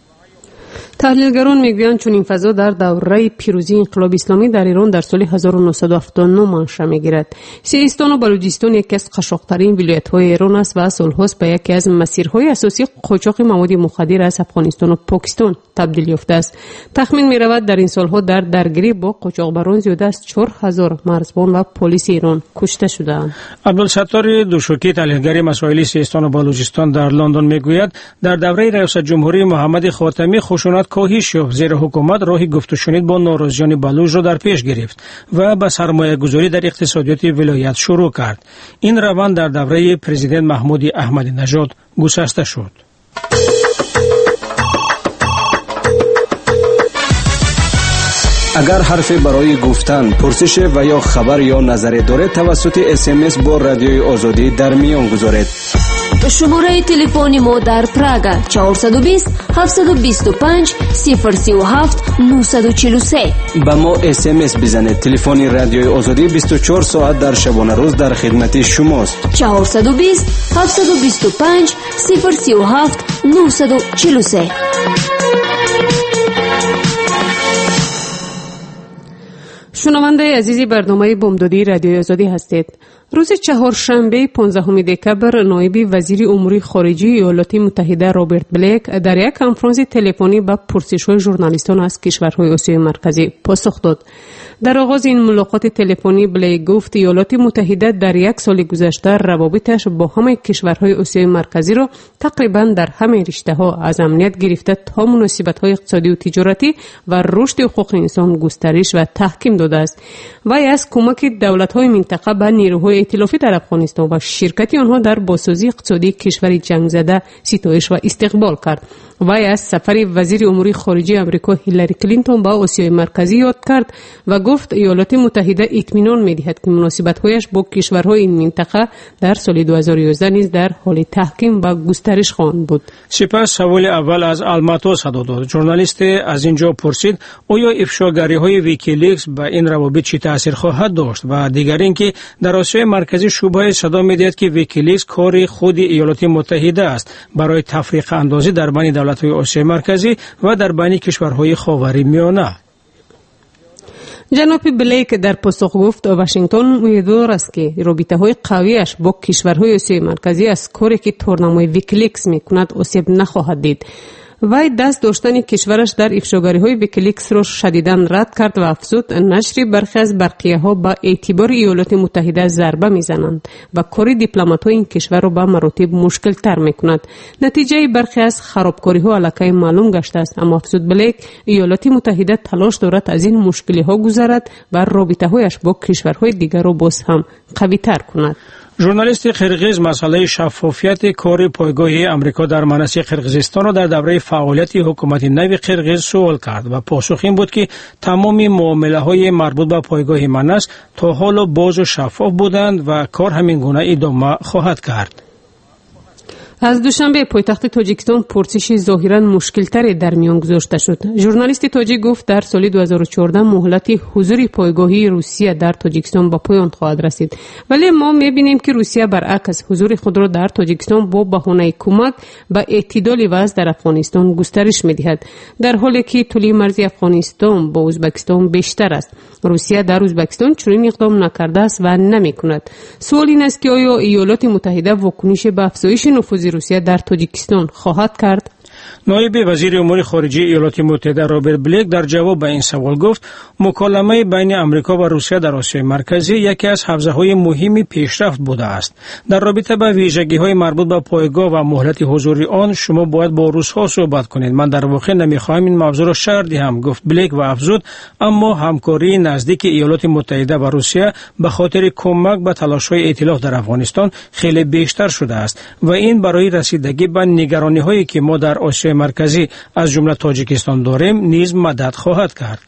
تحلیلگران میگویند چون این فضا در دوره پیروزی انقلاب اسلامی در ایران در سال هزار و نهصد و هفتاد و نه منشأ میگیرد. سیستان و بلوچستان یکی از قشاق‌ترین ولایت‌های ایران است و سال‌هاست به یکی از مسیرهای اساسی قاچاق مواد مخدر از افغانستان و پاکستان تبدیل یافته است. تخمین می‌رود در این سال‌ها در درگیری با قاچاقبران زیاده از چهار هزار مرزبان و پلیس ایران کشته شدند. عبدالستار دوشوکی تحلیلگر مسائل سیستان و بلوچستان در لندن میگوید در دوره ریاست جمهوری محمد خاتمی خشونت کاهش یافت، زیرا حکومت راه گفت و شنید با ناراضیان بلوچ را در پیش گرفت و به سرمایه گذاری در اقتصادیات ولایت شروع کرد. این روند در دوره پرزیدنت محمود احمدی نژاد گسسته شد. اگر حرفی برای گفتن، پرسش و یا خبر یا نظری دارید توسط اس ام اس با رادیوی آزادی در میان گذارید. شماره تلفن ما در پراگ چهارصد و بیست هفتصد و بیست و پنج صفر سی و هفت نهصد و چهل و سه. با ما اس ام اس بزنید. تلفن رادیوی آزادی بیست و چهار ساعت در شبانه روز در خدمت شماست. چهارصد و بیست هفتصد و بیست و پنج صفر سی و هفت نهصد و چهل و سه. شنونده عزیزی برنامه بامدادی رادیوی آزادی هستید. روز چهارشنبه پانزدهم دکبر نایب وزیر امور خارجه ایالات متحده رابرت بلیک در یک کنفرانس تلفنی به پرسش‌های ژورنالیستان از کشورهای آسیای مرکزی پاسخ داد. در آغاز این ملاقات تلفنی بلیک گفت ایالات متحده در یک سال گذشته روابطش با همه کشورهای آسیای مرکزی را تقریبا در همه رشته‌ها از امنیت گرفته تا مناسبت‌های اقتصادی و تجارتی و رشد حقوق انسان گسترش و تحکیم داده است. وی از کمک دولت‌های منطقه به نیروهای ائتلافی در افغانستان و شرکت آنها در بازسازی اقتصادی کشور جنگ زده ستایش و استقبال کرد. وی از سفر وزیر امور خارجه آمریکا هیلاری کلینتون به آسیای مرکزی یاد کرد و گفت ایالات متحده اطمینان می‌دهد که مناسبت‌هایش با کشورهای این منطقه در سال دو هزار و یازده نیز در حال تحکیم و گسترش خواهند بود. سپس سوال اول از آلماتو صدا داد. ژورنالیست از اینجا پرسید آیا افشاگری‌های ویکیلیکس به این روابط چه تأثیر خواهد داشت و دیگر اینکه در آسیای مرکزی شبهه صدا می‌دهد که ویکیلیکس کار خود ایالات متحده است برای تفریق اندازی در بین دولت‌های آسیای مرکزی و در بین کشورهای خاورمیانه. جناب بلیک در پاسخ گفت واشنگتن امیدوار است که رابطه‌های قویش با کشورهای آسیای مرکزی از کاری که تورنمای ویکیلیکس می‌کند آسیب نخواهد دید. وی دست داشتن کشورش در افشاگری‌های ویکیلیکس را شدیداً رد کرد و افزود نشر برخی از برقیه‌ها با اعتبار ایالات متحده ضربه می‌زنند و کار دیپلمات‌های این کشور را به مراتب مشکل‌تر می‌کند. نتیجه برخی از خرابکاری‌ها علاقه معلوم گشته است، اما افزود بلیک ایالات متحده تلاش دارد از این مشکل‌ها گذرد و رابطه‌هایش با کشورهای دیگر را باز هم قوی‌تر کند. ژورنالیست قرقیز مسئله شفافیت کار پایگاه امریکا در مناطق قرقیزستان را در دوره فعالیت حکومت نو قرقیز سوال کرد و پاسخ این بود که تمام معامله‌های مربوط به پایگاه مناس تا حالا باز و شفاف بودند و کار همین گونه ادامه خواهد کرد. از دوشنبه پایتخت تاجیکستان پرسش ظاهرا مشکل‌تری در میان گذاشته شد. ژورنالیست تاجیک گفت در سال دو هزار و چهارده مهلت حضور پایگاهی روسیه در تاجیکستان به پایان خواهد رسید، ولی ما می‌بینیم که روسیه برعکس حضور خود را در تاجیکستان با بهانه کمک به اعتدال وضع در افغانستان گسترش می‌دهد، در حالی که طول مرزی افغانستان با ازبکستان بیشتر است. روسیه در ازبکستان چنین اقدام نکرده است و نمی‌کند. سوال این است که آیا ایالات متحده واکنش به افزایش نفوذ روسیه در تاجیکستان خواهد کرد؟ نایب وزیر امور خارجه ایالات متحده رابرت بلیک در جواب به این سوال گفت مکالمه بین امریکا و روسیه در آسیای مرکزی یکی از حوزه‌های مهم پیشرفت بوده است. در رابطه با ویژگی‌های مربوط به پایگاه و مهلت حضور آن شما باید با روس‌ها صحبت کنید. من در واقع نمی‌خواهم این موضوع را شرح دهم، گفت بلیک و افزود اما همکاری نزدیک ایالات متحده و روسیه به خاطر کمک به تلاش‌های ائتلاف در افغانستان خیلی بیشتر شده است و این برای رسیدگی به نگرانی‌هایی که ما در آسیای مرکزی از جمله تاجیکستان داریم نیز مدد خواهد کرد.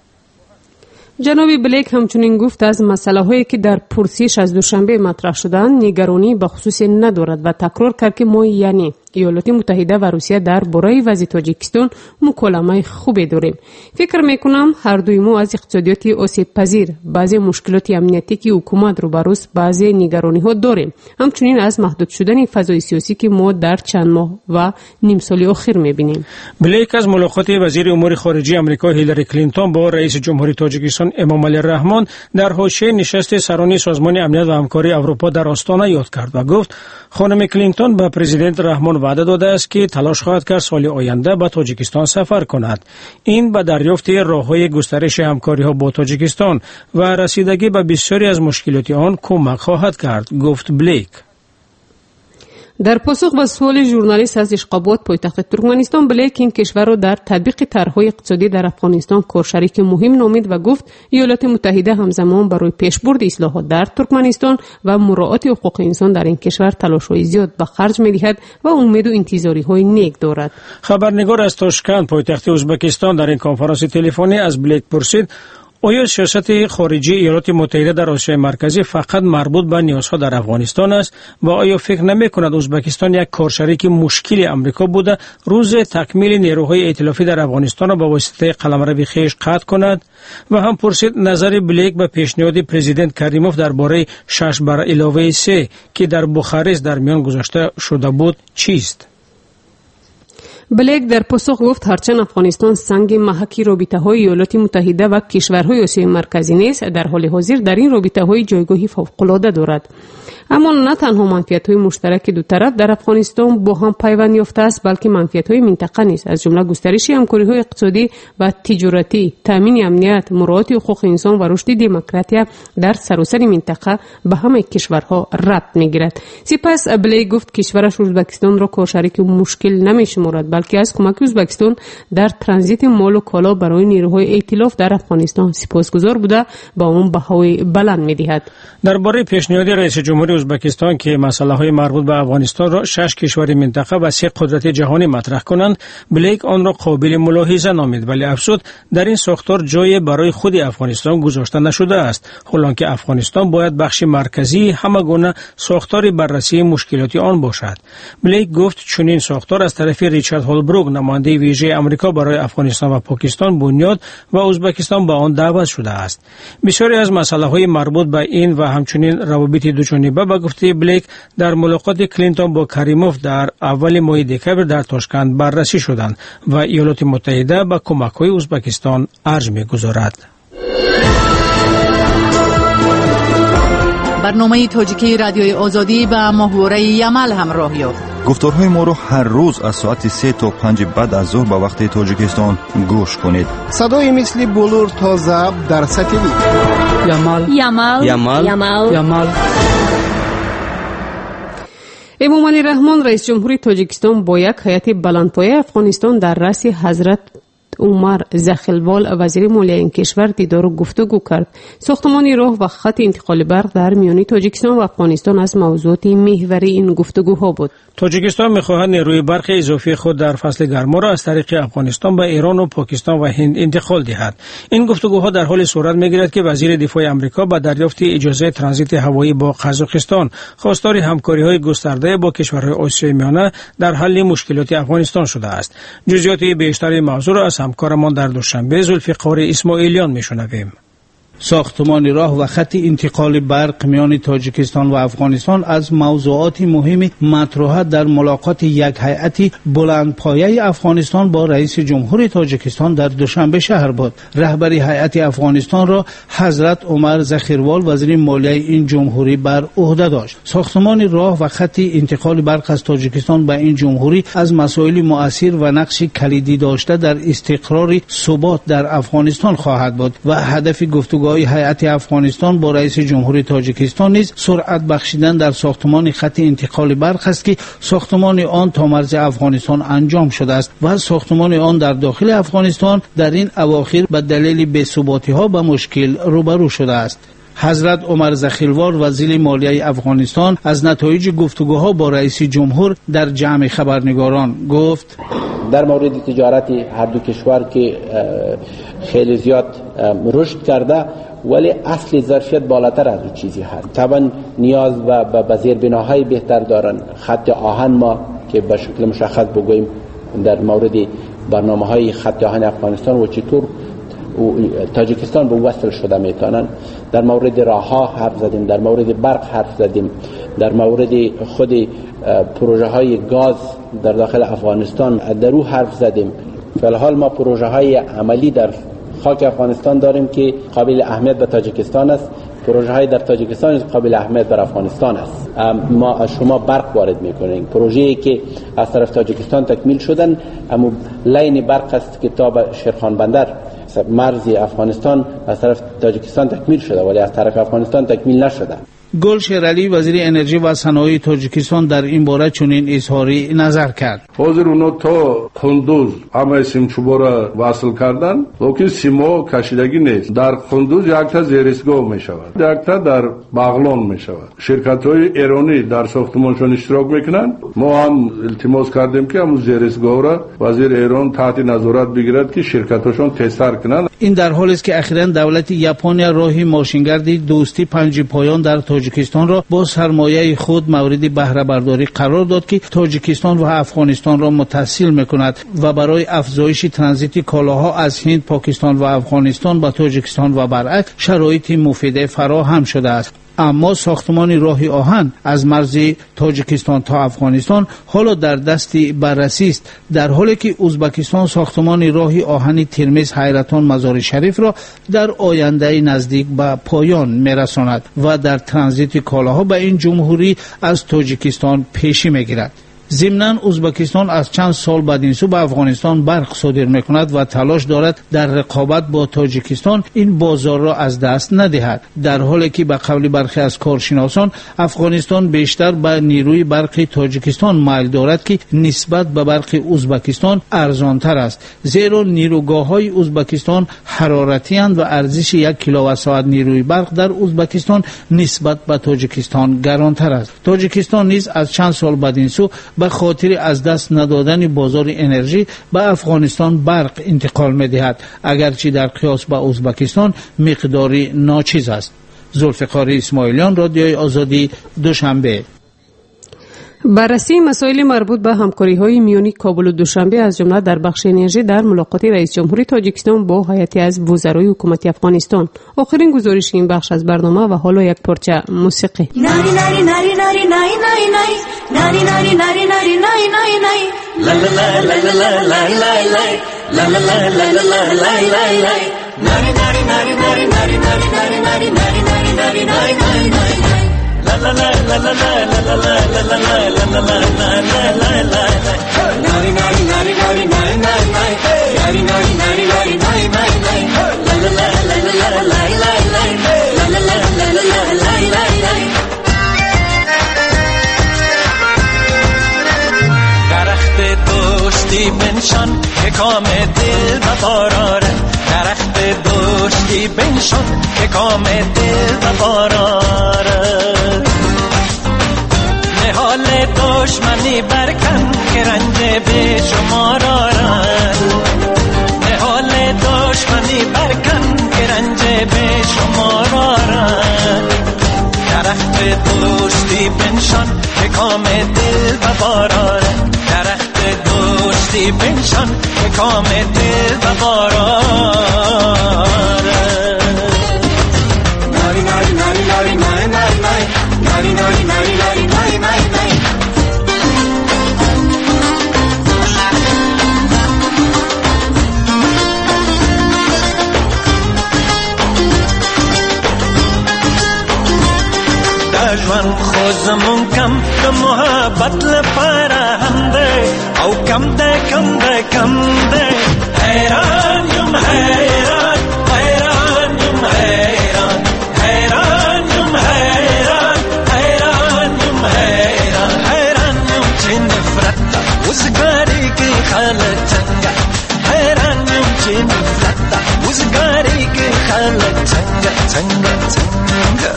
جناب بلیک همچنین گفت از مسئله هایی که در پرسش از دوشنبه مطرح شدند نگرانی به خصوص ندارد و تکرار کرد که ما یعنی ایالات متحده و روسیه در باره وضع تاجیکستان مکالمه خوبی داریم. فکر میکنم هر دوی ما از اقتصادیات آسیب پذیر بعضی مشکلات امنیتی که حکومت رو بروز بعضی نگرانی ها داریم، همچنین از محدود شدن فضای سیاسی که ما در چند ماه و نیم سال اخیر میبینیم. بلیک از ملاقات وزیر امور خارجه آمریکا هیلاری کلینتون با رئیس جمهوری تاجیکستان امامعلی رحمان در حاشیه نشست سران سازمان امنیت و همکاری اروپا در آستانه یاد کرد و گفت خانم کلینتون به پرزیدنت رحمان وعده داده است که تلاش خواهد کرد سال آینده به تاجیکستان سفر کند. این به دریافت راه‌های گسترش همکاری‌ها با تاجیکستان و رسیدگی به بسیاری از مشکلات آن کمک خواهد کرد، گفت بلیک. در پاسخ به سوال ژورنالیست از اشقابات پایتخت ترکمنستان، بلیک این کشور را در تطبیق طرح‌های اقتصادی در افغانستان کارشریک مهم نامید و گفت ایالات متحده همزمان برای پیشبرد اصلاحات در ترکمنستان و مراعات حقوق انسان در این کشور تلاش‌های زیاد به خرج می‌دهد و امید و انتظاری‌های نیک دارد. خبرنگار از تاشکند پایتخت ازبکستان در این کنفرانس تلفنی از بلیک پرسید آیا سیاست خارجی ایالات متحده در آسیای مرکزی فقط مربوط به نیازها در افغانستان است و آیا فکر نمی کند ازبکستان یک کارشریک مشکل امریکا بوده روز تکمیل نیروهای ائتلافی در افغانستان را به واسطه قلمرو خویش قطع کند؟ و هم پرسید نظر بلیک به پیشنهاد پرزیدنت کریموف درباره شش بر علاوه سه که در بخارست در میان گذاشته شده بود چیست؟ بلیک در پاسخ گفت هرچند افغانستان سنگ محک رابطه‌های ایالات متحده و کشورهای آسیای مرکزی نیست، در حال حاضر در این رابطه‌های جایگاهی فوق‌العاده دارد. اما نه تنها منفعت‌های مشترک دو طرف در افغانستان با هم پیوند یافته است، بلکه منفعت‌های منطقه نیز، از جمله گسترش همکاری‌های اقتصادی و تجارتی، تامین امنیت، مراعات حقوق انسان و رشد دموکراسی در سراسر منطقه به همه کشورها ربط می‌گیرد. سپس بلیک گفت کشورش ازبکستان را کارشریک مشکل نمی‌شمارد، بلکه از کمک ازبکستان در ترانزیت مال و کالا برای نیروهای ائتلاف در افغانستان سپاسگزار بوده با اون بهای بلند می‌دهد. درباره پیشنهاد رئیس جمهوری ازبکستان که مسائل مربوط به افغانستان را شش کشور منطقه و سه قدرت جهانی مطرح کنند، بلیک آن را قابل ملاحظه نامید، ولی افزود در این ساختار جای برای خود افغانستان گذاشته نشده است، حالانکه افغانستان باید بخش مرکزی همگونه ساختار بررسی مشکلات آن باشد. بلیک گفت چنین ساختار از طرف ریچارد هولبروک نماینده ویژه آمریکا برای افغانستان و پاکستان بنیاد و ازبکستان به آن دعوت شده است. بسیاری از مسائل مربوط به این و همچنین روابط دوجانبه به گفته بلیک در ملاقات کلینتون با کریموف در اول ماه دکمبر در تاشکند بررسی شدند و ایالات متحده به کمک‌های ازبکستان ارج می‌گذارد. برنامه تاجیکی رادیوی آزادی با محوره یمل همراه یافت. گفتارهای ما را هر روز از ساعت سه تا پنج بعد از ظهر به وقت تاجیکستان گوش کنید. صدای مثل بلور تا ضبط در ساتلیت. یمل یمل یمل یمل یمل. امامعلی رحمان رئیس جمهوری تاجیکستان با یک هیئت بلندپایه افغانستان در رأس حضرت عمر زخیلوال وزیر مالیه این کشور دیدار و گفتگو کرد. ساختمان راه و خط انتقال برق در میان تاجیکستان و افغانستان از موضوعات محوری این گفتگوها بود. تاجیکستان می‌خواهد نیروی برق اضافی خود در فصل گرما را از طریق افغانستان به ایران و پاکستان و هند انتقال دهد. این گفتگوها در حال صورت می‌گیرد که وزیر دفاع آمریکا با دریافت اجازه ترانزیت هوایی با قزاقستان خواستار همکاری‌های گسترده با کشورهای آسیای میانه در حل مشکلات افغانستان شده است. جزئیات بیشتر موضوع را از همکارمان در دوشنبه ذوالفقار اسماعیلیان میشنویم. ساختمان راه و خط انتقال برق میان تاجیکستان و افغانستان از موضوعات مهم مطرح در ملاقات یک هیئت بلندپایه افغانستان با رئیس جمهور تاجیکستان در دوشنبه شهر بود. رهبر هیئت افغانستان را حضرت عمر زخیروال وزیر مالیه این جمهوری بر عهده داشت. ساختمان راه و خط انتقال برق از تاجیکستان به این جمهوری از مسائل مؤثر و نقش کلیدی داشته در استقرار ثبات در افغانستان خواهد بود و هدف گفتگو هیئت افغانستان با رئیس جمهوری تاجیکستان نیز سرعت بخشیدن در ساختمان خط انتقال برق است که ساختمان آن تا مرز افغانستان انجام شده است و ساختمان آن در داخل افغانستان در این اواخر به دلیل بی‌ثباتی ها به مشکل روبرو شده است. حضرت عمر زخیلوال وزیر مالیه افغانستان از نتایج گفتگوها با رئیس جمهور در جمع خبرنگاران گفت: در مورد تجارت هر دو کشور که خیلی زیاد رشد کرده ولی اصل ظرفیت بالاتر از اون چیزی هست. طبعا نیاز و به زیربناهای بهتر دارن. خط آهن ما که به شکل مشخص بگوییم در مورد برنامه‌های خط آهن افغانستان و چطور تاجیکستان به وصل شده میتونن. در مورد راه‌ها حرف زدیم، در مورد برق حرف زدیم، در مورد خود پروژه های گاز در داخل افغانستان در او حرف زدیم. فعلا ما پروژه های عملی در خاک افغانستان داریم که قابل اهمیت به تاجیکستان است. پروژه های در تاجیکستان قابل اهمیت بر افغانستان است. ما از شما برق وارد میکنیم. پروژه‌ای که از طرف تاجیکستان تکمیل شدن اما لاین برق است که تا به شیرخان بندر مرز افغانستان از طرف تاجیکستان تکمیل شده ولی از طرف افغانستان تکمیل نشده. گل شیرعلی وزیر انرژی و صنایع تاجیکستان در این باره چنین اظهاری نظر کرد. حاضر اونا تا قندوز همه سیمچوبا وصل کردن، لیکن سیما کشیدگی نیست. در قندوز یک تا زیرستگاه می شود، یک تا در بغلان می شود. شرکت های ایرانی در ساختمانشان اشتراک میکنن. ما هم التماس کردیم که همون زیرستگاه را وزیر ایران تحت نظارت بگیرد که شرکتاشون تستر کنند. این در حالی است که اخیراً دولت ژاپنیا راهی ماشینگردی دوستی پنج پایان در تاجیکستان را با سرمایه خود مورد بهره برداری قرار داد که تاجیکستان و افغانستان را متصل میکند و برای افزایش ترانزیت کالاها از هند، پاکستان و افغانستان به تاجیکستان و برعکس شرایط مفید فراهم شده است. اما ساختمان راه آهن از مرز تاجیکستان تا افغانستان حالا در دست بررسی است، در حالی که ازبکستان ساختمان راه آهن ترمز حیرتان مزار شریف را در آینده نزدیک به پایان میرساند و در ترانزیت کالاها به این جمهوری از تاجیکستان پیشی میگیرد. ضمناً ازبکستان از چند سال بعد این سو به افغانستان برق صادر میکند و تلاش دارد در رقابت با تاجیکستان این بازار را از دست ندهد، در حالی که به قول برخی از کارشناسان افغانستان بیشتر به نیروی برق تاجیکستان میل دارد که نسبت به برق ازبکستان ارزانتر است، زیرا نیروگاه‌های ازبکستان حرارتی اند و ارزش یک کیلووات ساعت نیروی برق در ازبکستان نسبت به تاجیکستان گرانتر است. تاجیکستان نیز از چند سال بعد این سو به خاطر از دست ندادن بازار انرژی به افغانستان برق انتقال می‌دهد، اگرچه در قیاس با ازبکستان مقداری ناچیز است. ذوالفقار اسماعیلیان، رادیوی آزادی، دوشنبه. بررسی مسائل مربوط به همکاری‌های میانی کابل و دوشنبه از جمله در بخش انرژی در ملاقات رئیس جمهوری تاجیکستان با هیئتی از وزرای حکومت افغانستان. آخرین گزارش این بخش از برنامه و حالا یک پارچه موسیقی. ناری ناری ناری ناری ناری ناری ناری ناری ناری ناری ناری ناری ناری لا لا لا لا لا لا لا لا لا لا لا لا لا لا ناری ناری ناری ناری ناری ناری ناری ناری ناری ناری ناری ناری ناری La la la la la la la la la la la la la la la la la nari nari nari nari nari nari nari nari nari nari nari nari nari la la la la la la la la la la la la la la la la la درخت دوستی بنشان که کام دل بباراره درخت دوستی بنشان که کام دل بباراره حال دشمنی برکن که رنج به شمار آرد حال دشمنی برکن که رنج به شمار آرد درخت دوستی بنشان که کام دل ببار آرد درخت دوستی بنشان که کام دل ببار آرد ناری ناری ناری ناری ناری ناری ناری ناری ناری ناری ناری ناری ژوند خو زمون کم د محبت لپاره هم دی او کم دی کم دی کم دی حیران یم حیران حیران یم حیران حیران یم حیران حیران یم حیران حیران یم چې نفرت ته وزګاري کې خلک څنګه حیران یم چې نفرت ته وزګاري کې خلک څنګه څنګه څنګه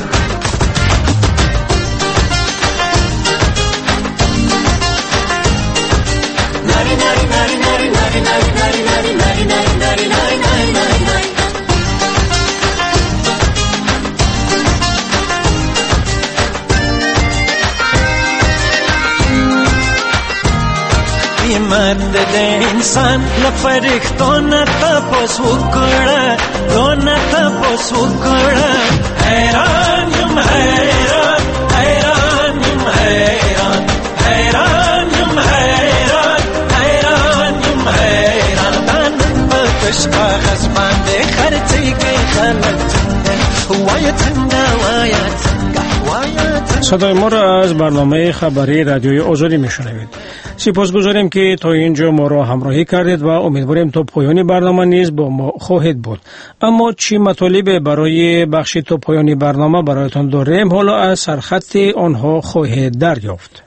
قیمت د انسان لپاره نه تاسو وکړه نه تاسو وکړه حیران یم حیران حیران یم حیران حیران یم حیران حیران یم حیران تن پکش کاغذ باندې خرڅي کې خلک څنګه وای څنګه وای څنګه وای صدای ما را از برنامه خبری رادیوی آزادی میشنوید. سپاسگزاریم که تا اینجا ما را همراهی کردید و امیدواریم تا پایان برنامه نیز با ما خواهید بود. اما چی مطالب برای بخش تا پایان برنامه برایتان داریم، حالا از سرخط آنها خواهید دریافت.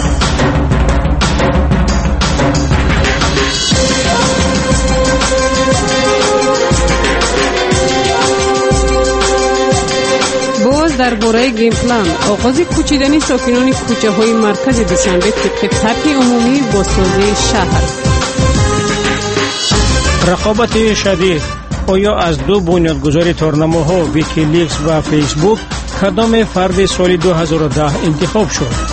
درباره گیم پلان آغاز کوچیدن ساکنان کوچه های مرکز دوشنبه طبق طرح عمومی با سازی شهر. رقابت شدید، آیا از دو بنیانگذار تورنمه‌ها ویکیلیکس و فیسبوک کدام فرد سال دو هزار و ده انتخاب شد؟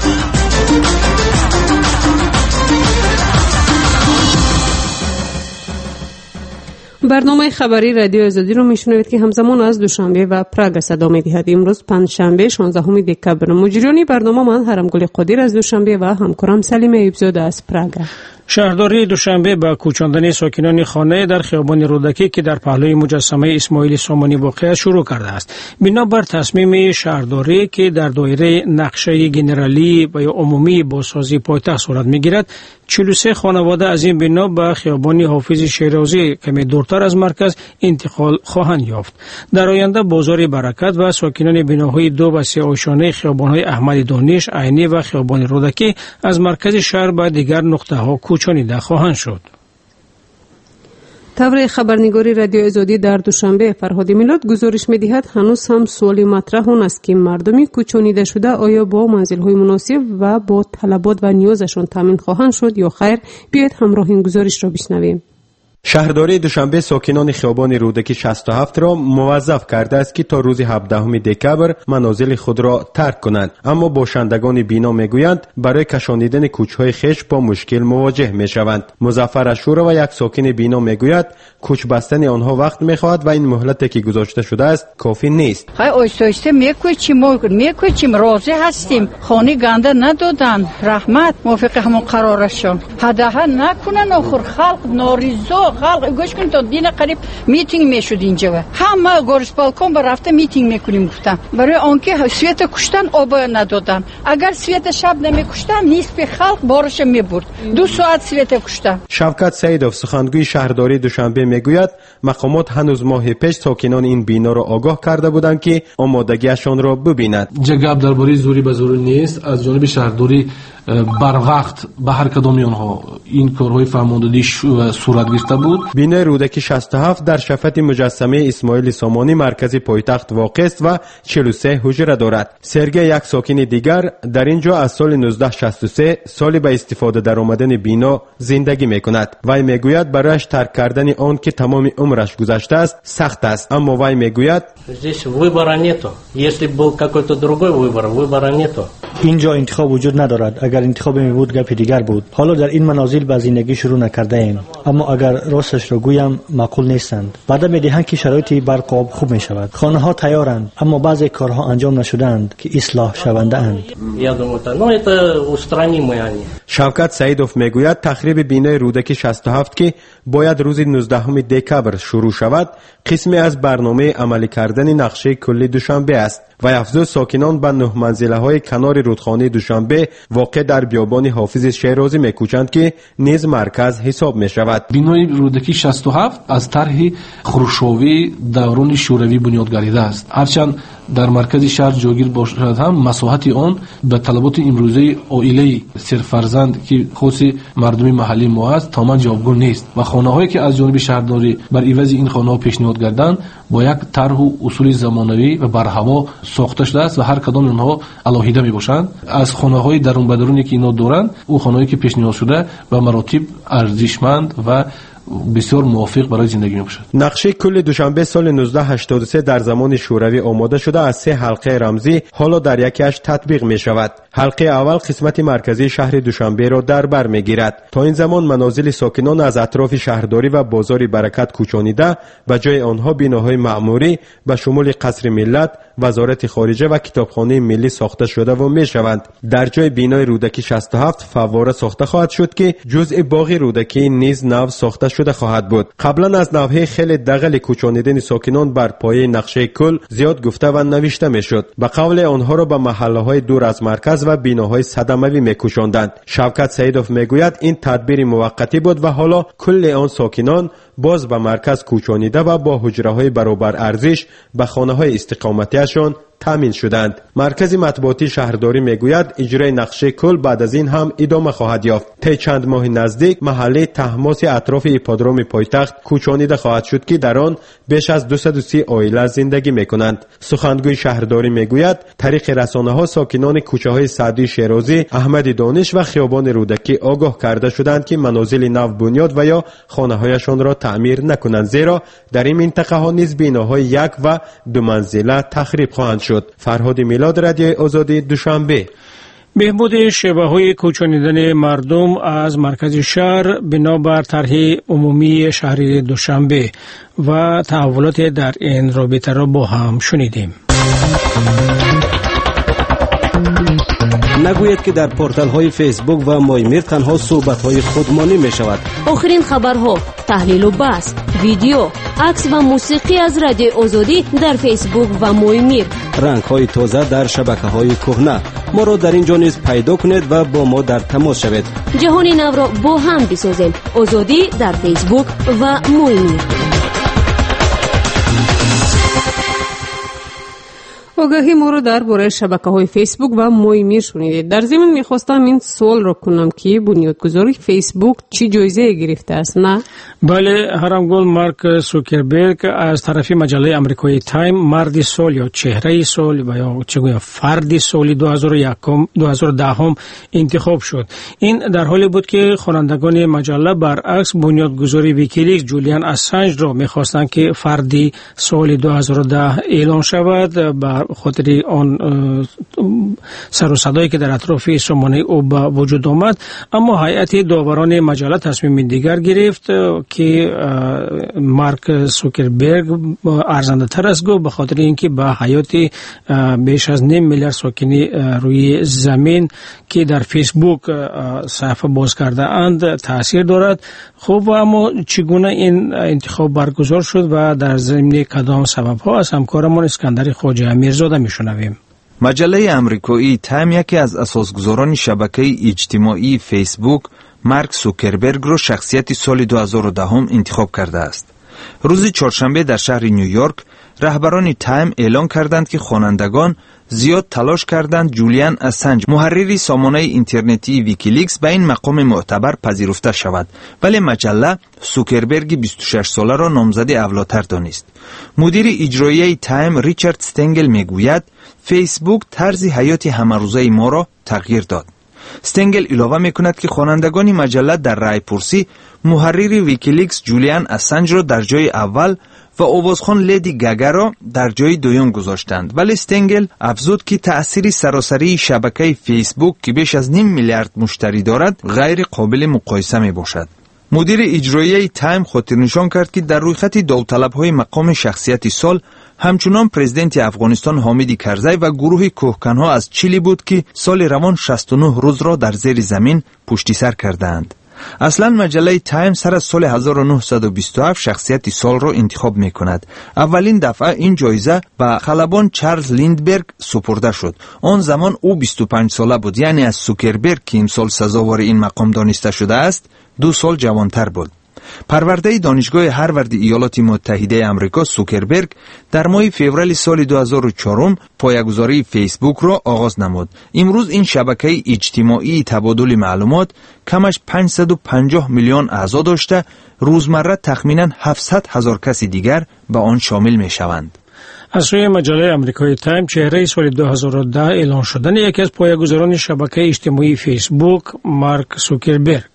برنامه خبری رادیو آزادی رو میشنوید که همزمان از دوشنبه و پراگ صدا می‌دهد. امروز پنجشنبه شانزدهم دکبر. مجریان برنامه من هرمگل قادر از دوشنبه و همکارم سلیم ایبزاده از پراگ. شهرداری دوشنبه با کوچاندن ساکنان خانه در خیابان رودکی که در پهلوی مجسمه اسماعیل سامانی واقع شروع کرده است. بنابر تصمیم شهرداری که در دایره نقشه گنرالی و یا عمومی بازسازی پایتخت صورت میگیرد، چهل و سه خانواده از این بنا به خیابان حافظ شیرازی کمی دورتر از مرکز انتقال خواهند یافت. در آینده بازار برکت و ساکنان بناهای دو و سه آشانه خیابان‌های احمد دانش، عینی و خیابان رودکی از مرکز شهر به دیگر نقطه‌ها کوچانیده خواهند شد. طور خبرنگاری رادیو آزادی در دوشنبه فرهاد میلاد گزارش می‌دهد هنوز هم سوالی مطرح است که مردمی کوچانیده شده آیا با منزل‌های مناسب و با طلبات و نیازشان تامین خواهند شد یا خیر. بیایید همراه این گزارش را بشنویم. شهرداری دوشنبه ساکنان خیابان رودکی شصت و هفت را موظف کرده است که تا روز هفدهم دکبر منازل خود را ترک کنند، اما باشندگان بینا میگویند برای کشانیدن کوچهای خشت با مشکل مواجه میشوند. مظفر اشورا و یک ساکن بینا میگوید کوچ بستن آنها وقت میخواهد و این مهلتی که گذاشته شده است کافی نیست. خیلی آیسته میکوچیم میکوچیم راضی هستیم، خانه گنده ندادن، رحمت موافق همون قرارشون هداها نکنن. آخر خلق ناریزو خلق گوش کن تا دین قریب میتینگ میشد اینجا، همه گورس بالکن برفته میتینگ میکنیم. گفتم برای آنکه سویت کشتن آب ندادن، اگر سویت شب نمیکشتن نصف خلق بارش میبرد. دو ساعت سویت کشتن. شوکت سیدوف سخنگوی شهرداری دوشنبه میگوید مقامات هنوز ماه پیش ساکنان این بینا را آگاه کرده بودند که آمادگیشان را ببیند. جگاب درباره زوری به زوری نیست. از جانب شهرداری بر وقت به هر کدام آنها این کارهای فرماندهی صورت گرفته بود. بینای رودکی شصت و هفت در شفت مجسمه اسماعیل سامانی مرکز پایتخت واقع است و چهل و سه حجره دارد. سرگی یک ساکن دیگر در اینجا از سال نوزده شصت و سه سال به استفاده در آمدن بینا زندگی میکند. وی میگوید برایش ترک کردن آن که تمام عمرش گذشته است سخت است، اما وی میگوید здесь выбора нету. Если был какой-то другой выбор, выбора нету. اینجا انتخاب وجود ندارد. اگر انتخاب می بود گپ دیگر بود. حالا در این منازل به زندگی شروع نکرده ایم، اما اگر راستش را گویم معقول نیستند. بعد می دهند که شرایط برق آب خوب می شود. خانه ها تیارند، اما بعضی کارها انجام نشدند که اصلاح شونده اند. Я думаю, ну это устранимые они. شوکت سیدوف میگوید تخریب بینای رودکی شصت و هفت که باید روز نوزدهم دکبر شروع شود قسمی از برنامه عملی کردن نقشه کلی دوشنبه است و افزود ساکنان به نه منزله های کنار رودخانه دوشنبه واقع در بیابان حافظ شیرازی میکوچند که نیز مرکز حساب می شود. بینای رودکی شصت و هفت از طرح خروشوی دوران شوروی بنیاد گردیده است. هرچند در مرکز شهر جاگیر باشد هم مساحت آن به طلبات امروزی عائله سرفرزند که خاص مردم محلی ما است تمام جوابگو نیست و خانه‌هایی که از جانب شهرداری بر عوض این خانه‌ها پیشنهاد کردند با یک طرح و اصول زمانوی و برهوا ساخته شده است و هر کدام اونها علاهیده میباشند. از خانه‌های درون بدرونی که اینا دارند او خانه‌ای که پیشنهاد شده و مراتب ارزشمند و بسیار موافق برای زندگی میباشد. نقشه کل دوشنبه سال نوزده هشتاد و سه در زمان شوروی آماده شده از سه حلقه رمزی حالا در یکیش تطبیق می شود. حلقه اول قسمت مرکزی شهر دوشنبه را در بر میگیرد. تا این زمان منازل ساکنان از اطراف شهرداری و بازار برکت کوچانیده و جای آنها بناهای معموری به شمول قصر ملت، وزارت خارجه و کتابخانه ملی ساخته شده و می شوند. در جای بینای رودکی شصت و هفت فواره ساخته خواهد شد که جزء باغ رودکی نیز نو ساخته شده خواهد بود. قبلا از نوع خیلی دغل کوچانیدن ساکنان بر پایه نقشه کل زیاد گفته و نوشته میشد. به قول آنها را به محله‌های دور از مرکز و بیناهای صدموی میکشاندند. شوکت سعیدوف میگوید این تدبیر موقتی بود و حالا کل آن ساکنان باز به مرکز کوچانیده و با حجره‌های برابر ارزش به خانه‌های استقامتیشان تامین شدند. مرکز مطبوعاتی شهرداری میگوید اجرای نقشه کل بعد از این هم ادامه خواهد یافت. طی چند ماه نزدیک محله تحماس اطراف ایپادروم پایتخت کوچانیده خواهد شد که در آن بیش از دویست و سی عائله زندگی میکنند. سخنگوی شهرداری میگوید طریق رسانه‌ها ساکنان کوچه‌های سعدی شیرازی، احمدی دانش و خیابان رودکی آگاه کرده شدند که منازل نو بنیاد و یا خانه‌هایشان را تعمیر نکنند، زیرا در این منطقه ها نیز بیناهای یک و دو منزله تخریب خواهند شد. فرهاد میلاد، رادیوی آزادی، دوشنبه. بهبود شبهه‌های کوچانیدن مردم از مرکز شهر بنابر طرح عمومی شهری دوشنبه و تحولات در این رابطه را با هم شنیدیم. نگوید که در پورتال های فیسبوک و مایمیر تنها صحبت های خودمانی می شود. آخرین خبرها، تحلیل و بحث، ویدیو، عکس و موسیقی از رادیوی آزادی در فیسبوک و مایمیر. رنگ های تازه در شبکه های کهنه. ما را در اینجا نیز پیدا کنید و با ما در تماس شوید. جهان نو را با هم بسازیم. آزادی در فیسبوک و مایمیر. آگاهی ما رو درباره شبکه‌های فیسبوک و مایمیر شنیدید. در ضمن می‌خواستم این سوال را کنم که بنیادگذاری فیسبوک چی جایزه گرفته است؟ نه؟ بله، هرمگول مارک سوکربرگ از طرف مجله آمریکایی تایم مرد سال یا چهره سال و یا چگویم فرد سال دو هزار و یک دو هزار و ده انتخاب شد. این در حالی بود که خوانندگان مجله برعکس بنیادگذاری ویکیلیکس جولیان اسانژ را می‌خواستند که فردی سال دو هزار و ده اعلان شود. بر خاطر آن سر و صدایی که در اطراف سامانه او به وجود آمد، اما هیئت داوران مجله تصمیم دیگر گرفت که مارک سوکربرگ ارزنده تر است گفت، به خاطر اینکه به حیات بیش از نیم میلیارد ساکنی روی زمین که در فیسبوک صفحه باز کرده اند تاثیر دارد. خب اما چگونه این انتخاب برگزار شد و در ضمن کدام سبب ها از همکارمان اسکندر خواجه امیرزاده میشنویم. مجله آمریکایی تایم یکی از اساسگزاران شبکه اجتماعی فیسبوک مارک سوکربرگ را شخصیت سال دو هزار و ده انتخاب کرده است. روز چهارشنبه در شهر نیویورک رهبران تایم اعلان کردند که خوانندگان زیاد تلاش کردند جولیان اسانژ محرری سامانه اینترنتی ویکیلیکس به این مقام معتبر پذیرفته شود، ولی مجله سوکربرگ بیست و شش ساله را نامزد اولاتر دانست. مدیر اجرایی تایم ریچارد استنگل میگوید فیسبوک طرز حیات همه‌روزه ما را تغییر داد. استنگل علاوه میکند که خوانندگان مجله در رای پرسی محرری ویکیلیکس جولیان اسانژ را در جای اول و آوازخوان لیدی گاگا را در جای دوم گذاشتند، ولی استنگل افزود که تأثیر سراسری شبکه فیسبوک که بیش از نیم میلیارد مشتری دارد غیر قابل مقایسه می باشد. مدیر اجرایی تایم خاطر نشان کرد که در رویخط داوطلب‌های مقام شخصیت سال همچنان پرزیدنت افغانستان حامد کرزی و گروه کوهکن‌ها از چیلی بود که سال روان شصت و نه روز را در زیر زمین پشتی سر کردند. اصلا مجله تایم سر از سال هزار و نهصد و بیست و هفت شخصیت سال را انتخاب می کند. اولین دفعه این جایزه به خلبان چارلز لیندبرگ سپرده شد. آن زمان او بیست و پنج ساله بود، یعنی از سوکربرگ که امسال سزاوار این مقام دانسته شده است دو سال جوانتر بود. پرورده دانشگاه هاروارد ایالات متحده آمریکا سوکربرگ در ماه فوریه سال دو هزار و چهار پایه‌گذاری فیسبوک را آغاز نمود. امروز این شبکه اجتماعی تبادل معلومات کمش پانصد و پنجاه میلیون اعضا داشته، روزمره تخمیناً هفتصد هزار کس دیگر به آن شامل می شوند. از سوی مجله آمریکایی تایم چهره سال دو هزار و ده اعلان شدن یکی از پایه‌گذاران شبکه اجتماعی فیسبوک مارک سوکربرگ.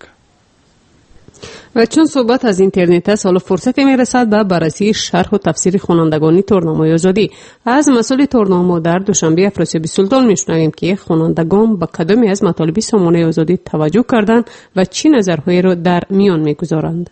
و چون صحبت از اینترنت است، حالا فرصت میرسد به بررسی شرح و تفسیر خوانندگانی تورنمه آزادی. از مسئول تورنمه در دوشنبه افراسیاب سلطان میشنویم که خوانندگان به کدامی از مطالب سامانه آزادی توجه کردند و چی نظرهایی را در میان میگذارند.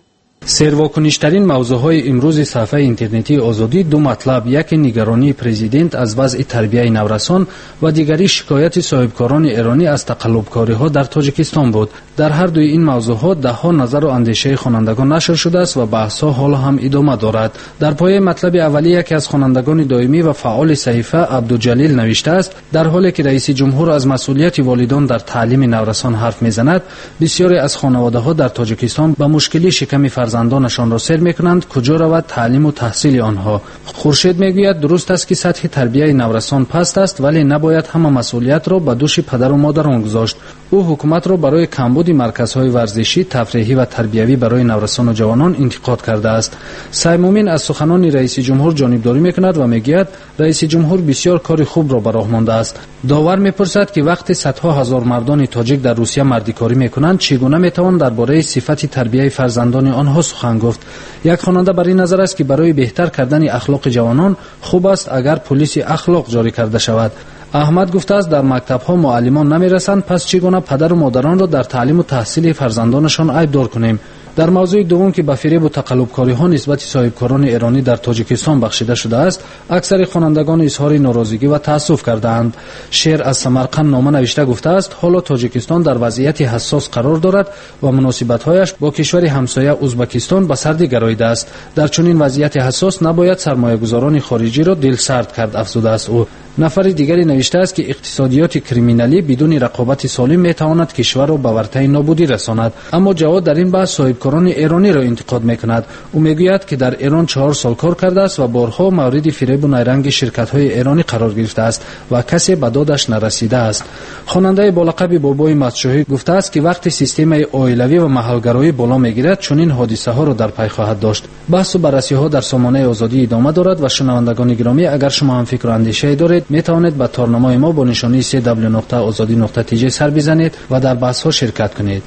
сервокуништерин мавзӯъҳои имрӯзи саҳифаи интернетии озодӣ ду матлаб, яке нигаронии президент аз вазъи тарбияи наврасон ва дигари шикояти соҳибкорони эронӣ аз тақаллубкориҳо дар тоҷикистон буд. дар ҳар дуи ин мавзӯъҳо даҳҳо назару андешаи хонандагон нашр шудааст ва баҳсҳо ҳоло ҳам идома дорад. дар пояи матлаби аввалӣ яке аз хонандагони доимӣ ва фаъоли саҳифа абдуҷалил навиштааст: дар ҳоле ки раиси ҷумҳур аз масъулияти волидон дар таълими наврасон ҳарф мезанад, бисёре аз хонаводаҳо дар тоҷикистон ба мушкилӣ шиками фарзандонашонро сер мекунанд куҷо равад таълиму таҳсили онҳо. хуршед мегӯяд, дуруст аст ки сатҳи тарбияи наврасон паст аст, вале набояд ҳама масъулиятро ба дӯши падару модарон гузошт. ӯ ҳукуматро барои камбуди марказҳои варзишӣ, тафреҳӣ ва тарбиявӣ барои наврасону ҷавонон интиқод кардааст. Саймумин аз суханони раиси ҷумҳур ҷонибдорӣ мекунад ва мегӯяд, раиси ҷумҳур бисёр кори хубро ба роҳ мондааст. довар мепурсад ки вақте садҳо ҳазор мардони тоҷик дар Русия мардикорӣ мекунанд, чӣ гуна метавон дар бораи сифати тарбияи фарзандони онҳо сухан гуфт. як хонанда бар ин назар аст ки барои беҳтар кардани ахлоқи ҷавонон хуб аст агар полиси ахлоқ ҷорӣ карда шавад. аҳмад гуфтааст, дар мактабҳо муаллимон намерасанд, пас чӣ гуна падару модаронро дар таълиму таҳсили фарзандонашон айбдор кунем. дар мавзӯи дуввум ки ба фиребу тақаллубкориҳо нисбати соҳибкорони эронӣ дар тоҷикистон бахшида шудааст, аксари хонандагон изҳори норозигӣ ва таассуф кардаанд. шер аз самарқанд нома навишта гуфтааст, ҳоло тоҷикистон дар вазъияти ҳассос қарор дорад ва муносибатҳояш бо кишвари ҳамсоя узбекистон ба сардӣ гароидааст. дар чунин вазъияти ҳассос набояд сармоягузорони хориҷиро дилсард кард, афзудааст ӯ. нафари дигаре навиштааст ки иқтисодиёти криминалӣ бидуни рақобати солим метавонад кишварро ба вартаи нобудӣ расонад. аммо ҷавод дар ин баҳс соҳибкорони эрониро интиқод мекунад. ӯ мегӯяд ки дар эрон чаҳор сол кор кардааст ва борҳо мавриди фиребу найранги ширкатҳои эронӣ қарор гирифтааст ва касе ба додаш нарасидааст. хонандаи болақаби бобои мадшоҳӣ гуфтааст ки вақте системаи оилавӣ ва маҳалгароӣ боло мегирад, чунин ҳодисаҳоро дар пай хоҳад дошт. баҳсу баррасиҳо дар сомонаи озодӣ идома дорад ва шунавандагони гиромӣ, агар шумо ҳам фикру андешае доред, метавонед ба торнамои мо бо нишонии си дабл ю нуқта озодӣ нуқта ти ҷи сар бизанед ва дар баҳсҳо ширкат кунед.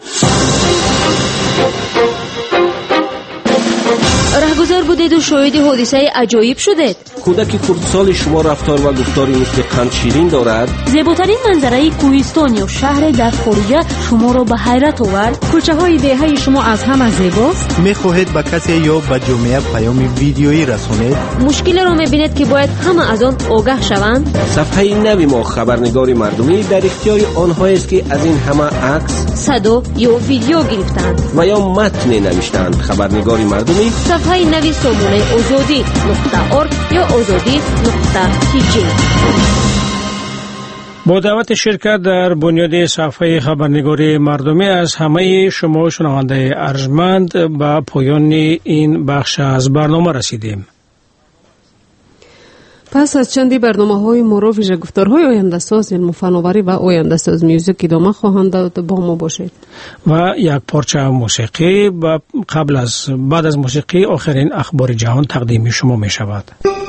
раҳгузор будеду шоҳиди ҳодисаи аҷоиб шудед? кӯдаки хурдсоли шумо рафтор ва гуфтори мисли қандширин дорад? зеботарин манзараи кӯҳистон ё шаҳре дар хориҷа шуморо ба ҳайрат овард? кӯчаҳои деҳаи шумо аз ҳама зебост? мехоҳед ба касе ё ба ҷомеа паёми видеоӣ расонед? мушкилеро мебинед ки бояд ҳама аз он огаҳ шаванд? сафҳаи нави мо хабарнигори мардумӣ дар ихтиёри онҳоест ки аз ин ҳама акс, садо ё видео гирифтанд ва ё матне навиштанд. хабарнигори мардумӣ сафҳаи нави сомонаи озодӣ нуқта орг ё озодӣ нуқта ти ҷи. با دعوت شرکت در بنیاد صفحه خبرنگاری مردمی از همه شما شنونده ارجمند به پایان این بخش از برنامه رسیدیم. پس از چندی برنامه‌های مرا ویژه گفتارهای آینده‌ساز علم فناوری و آینده‌ساز میوزیک ادامه خواهند داد. با ما باشید. و یک پارچه موسیقی و قبل از بعد از موسیقی آخرین اخبار جهان تقدیم شما می شود.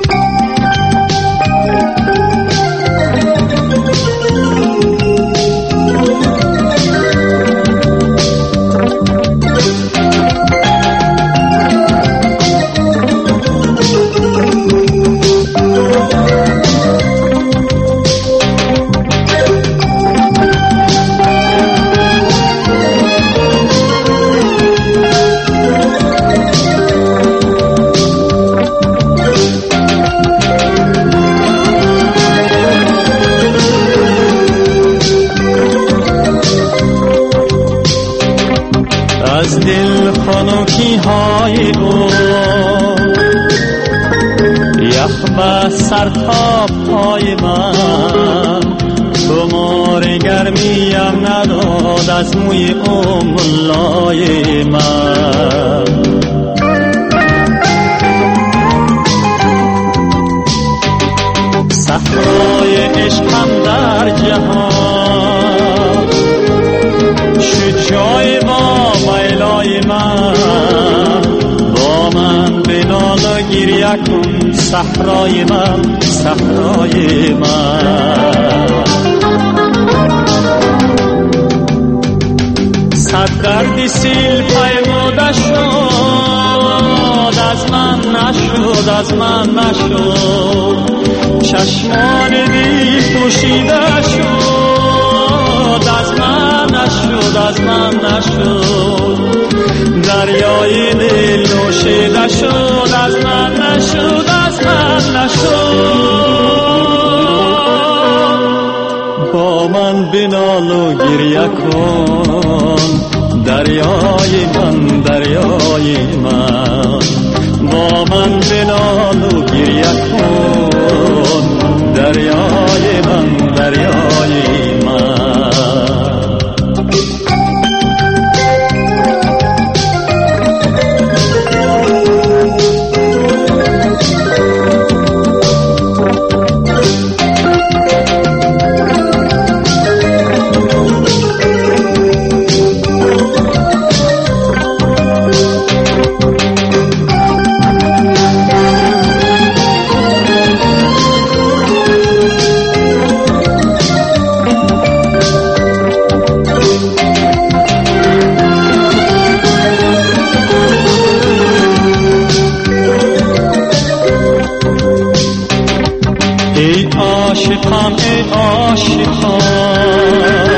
از دل خنکی های او یخ به سر تا پای من بمار گرمیم نداد از موی او ملای من صحرای عشقم در جهان شد جای با میلای من با من به ناله گریه کن صحرای من صحرای من صد درد سیل پیموده شد از من نشد از من نشد چشمان بی پوشیده شد از من نشد از من نشد دریای دل نوشیده شد از من نشد از من نشد با من بنال و گریه کن دریای من دریای من با من بنال و گریه کن دریای من دریای من عاشقان ای عاشقان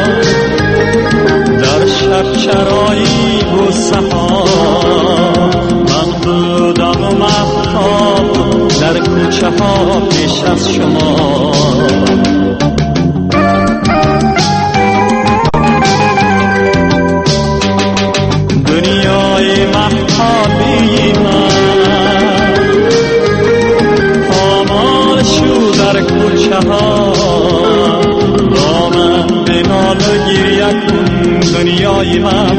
در شب چرایی و سحاب من بودم و مهتاب در کوچه ها پیش از شما دنیای مهتابی من پامال شو در کوچه ها با من بنال و گریه کن دنیای من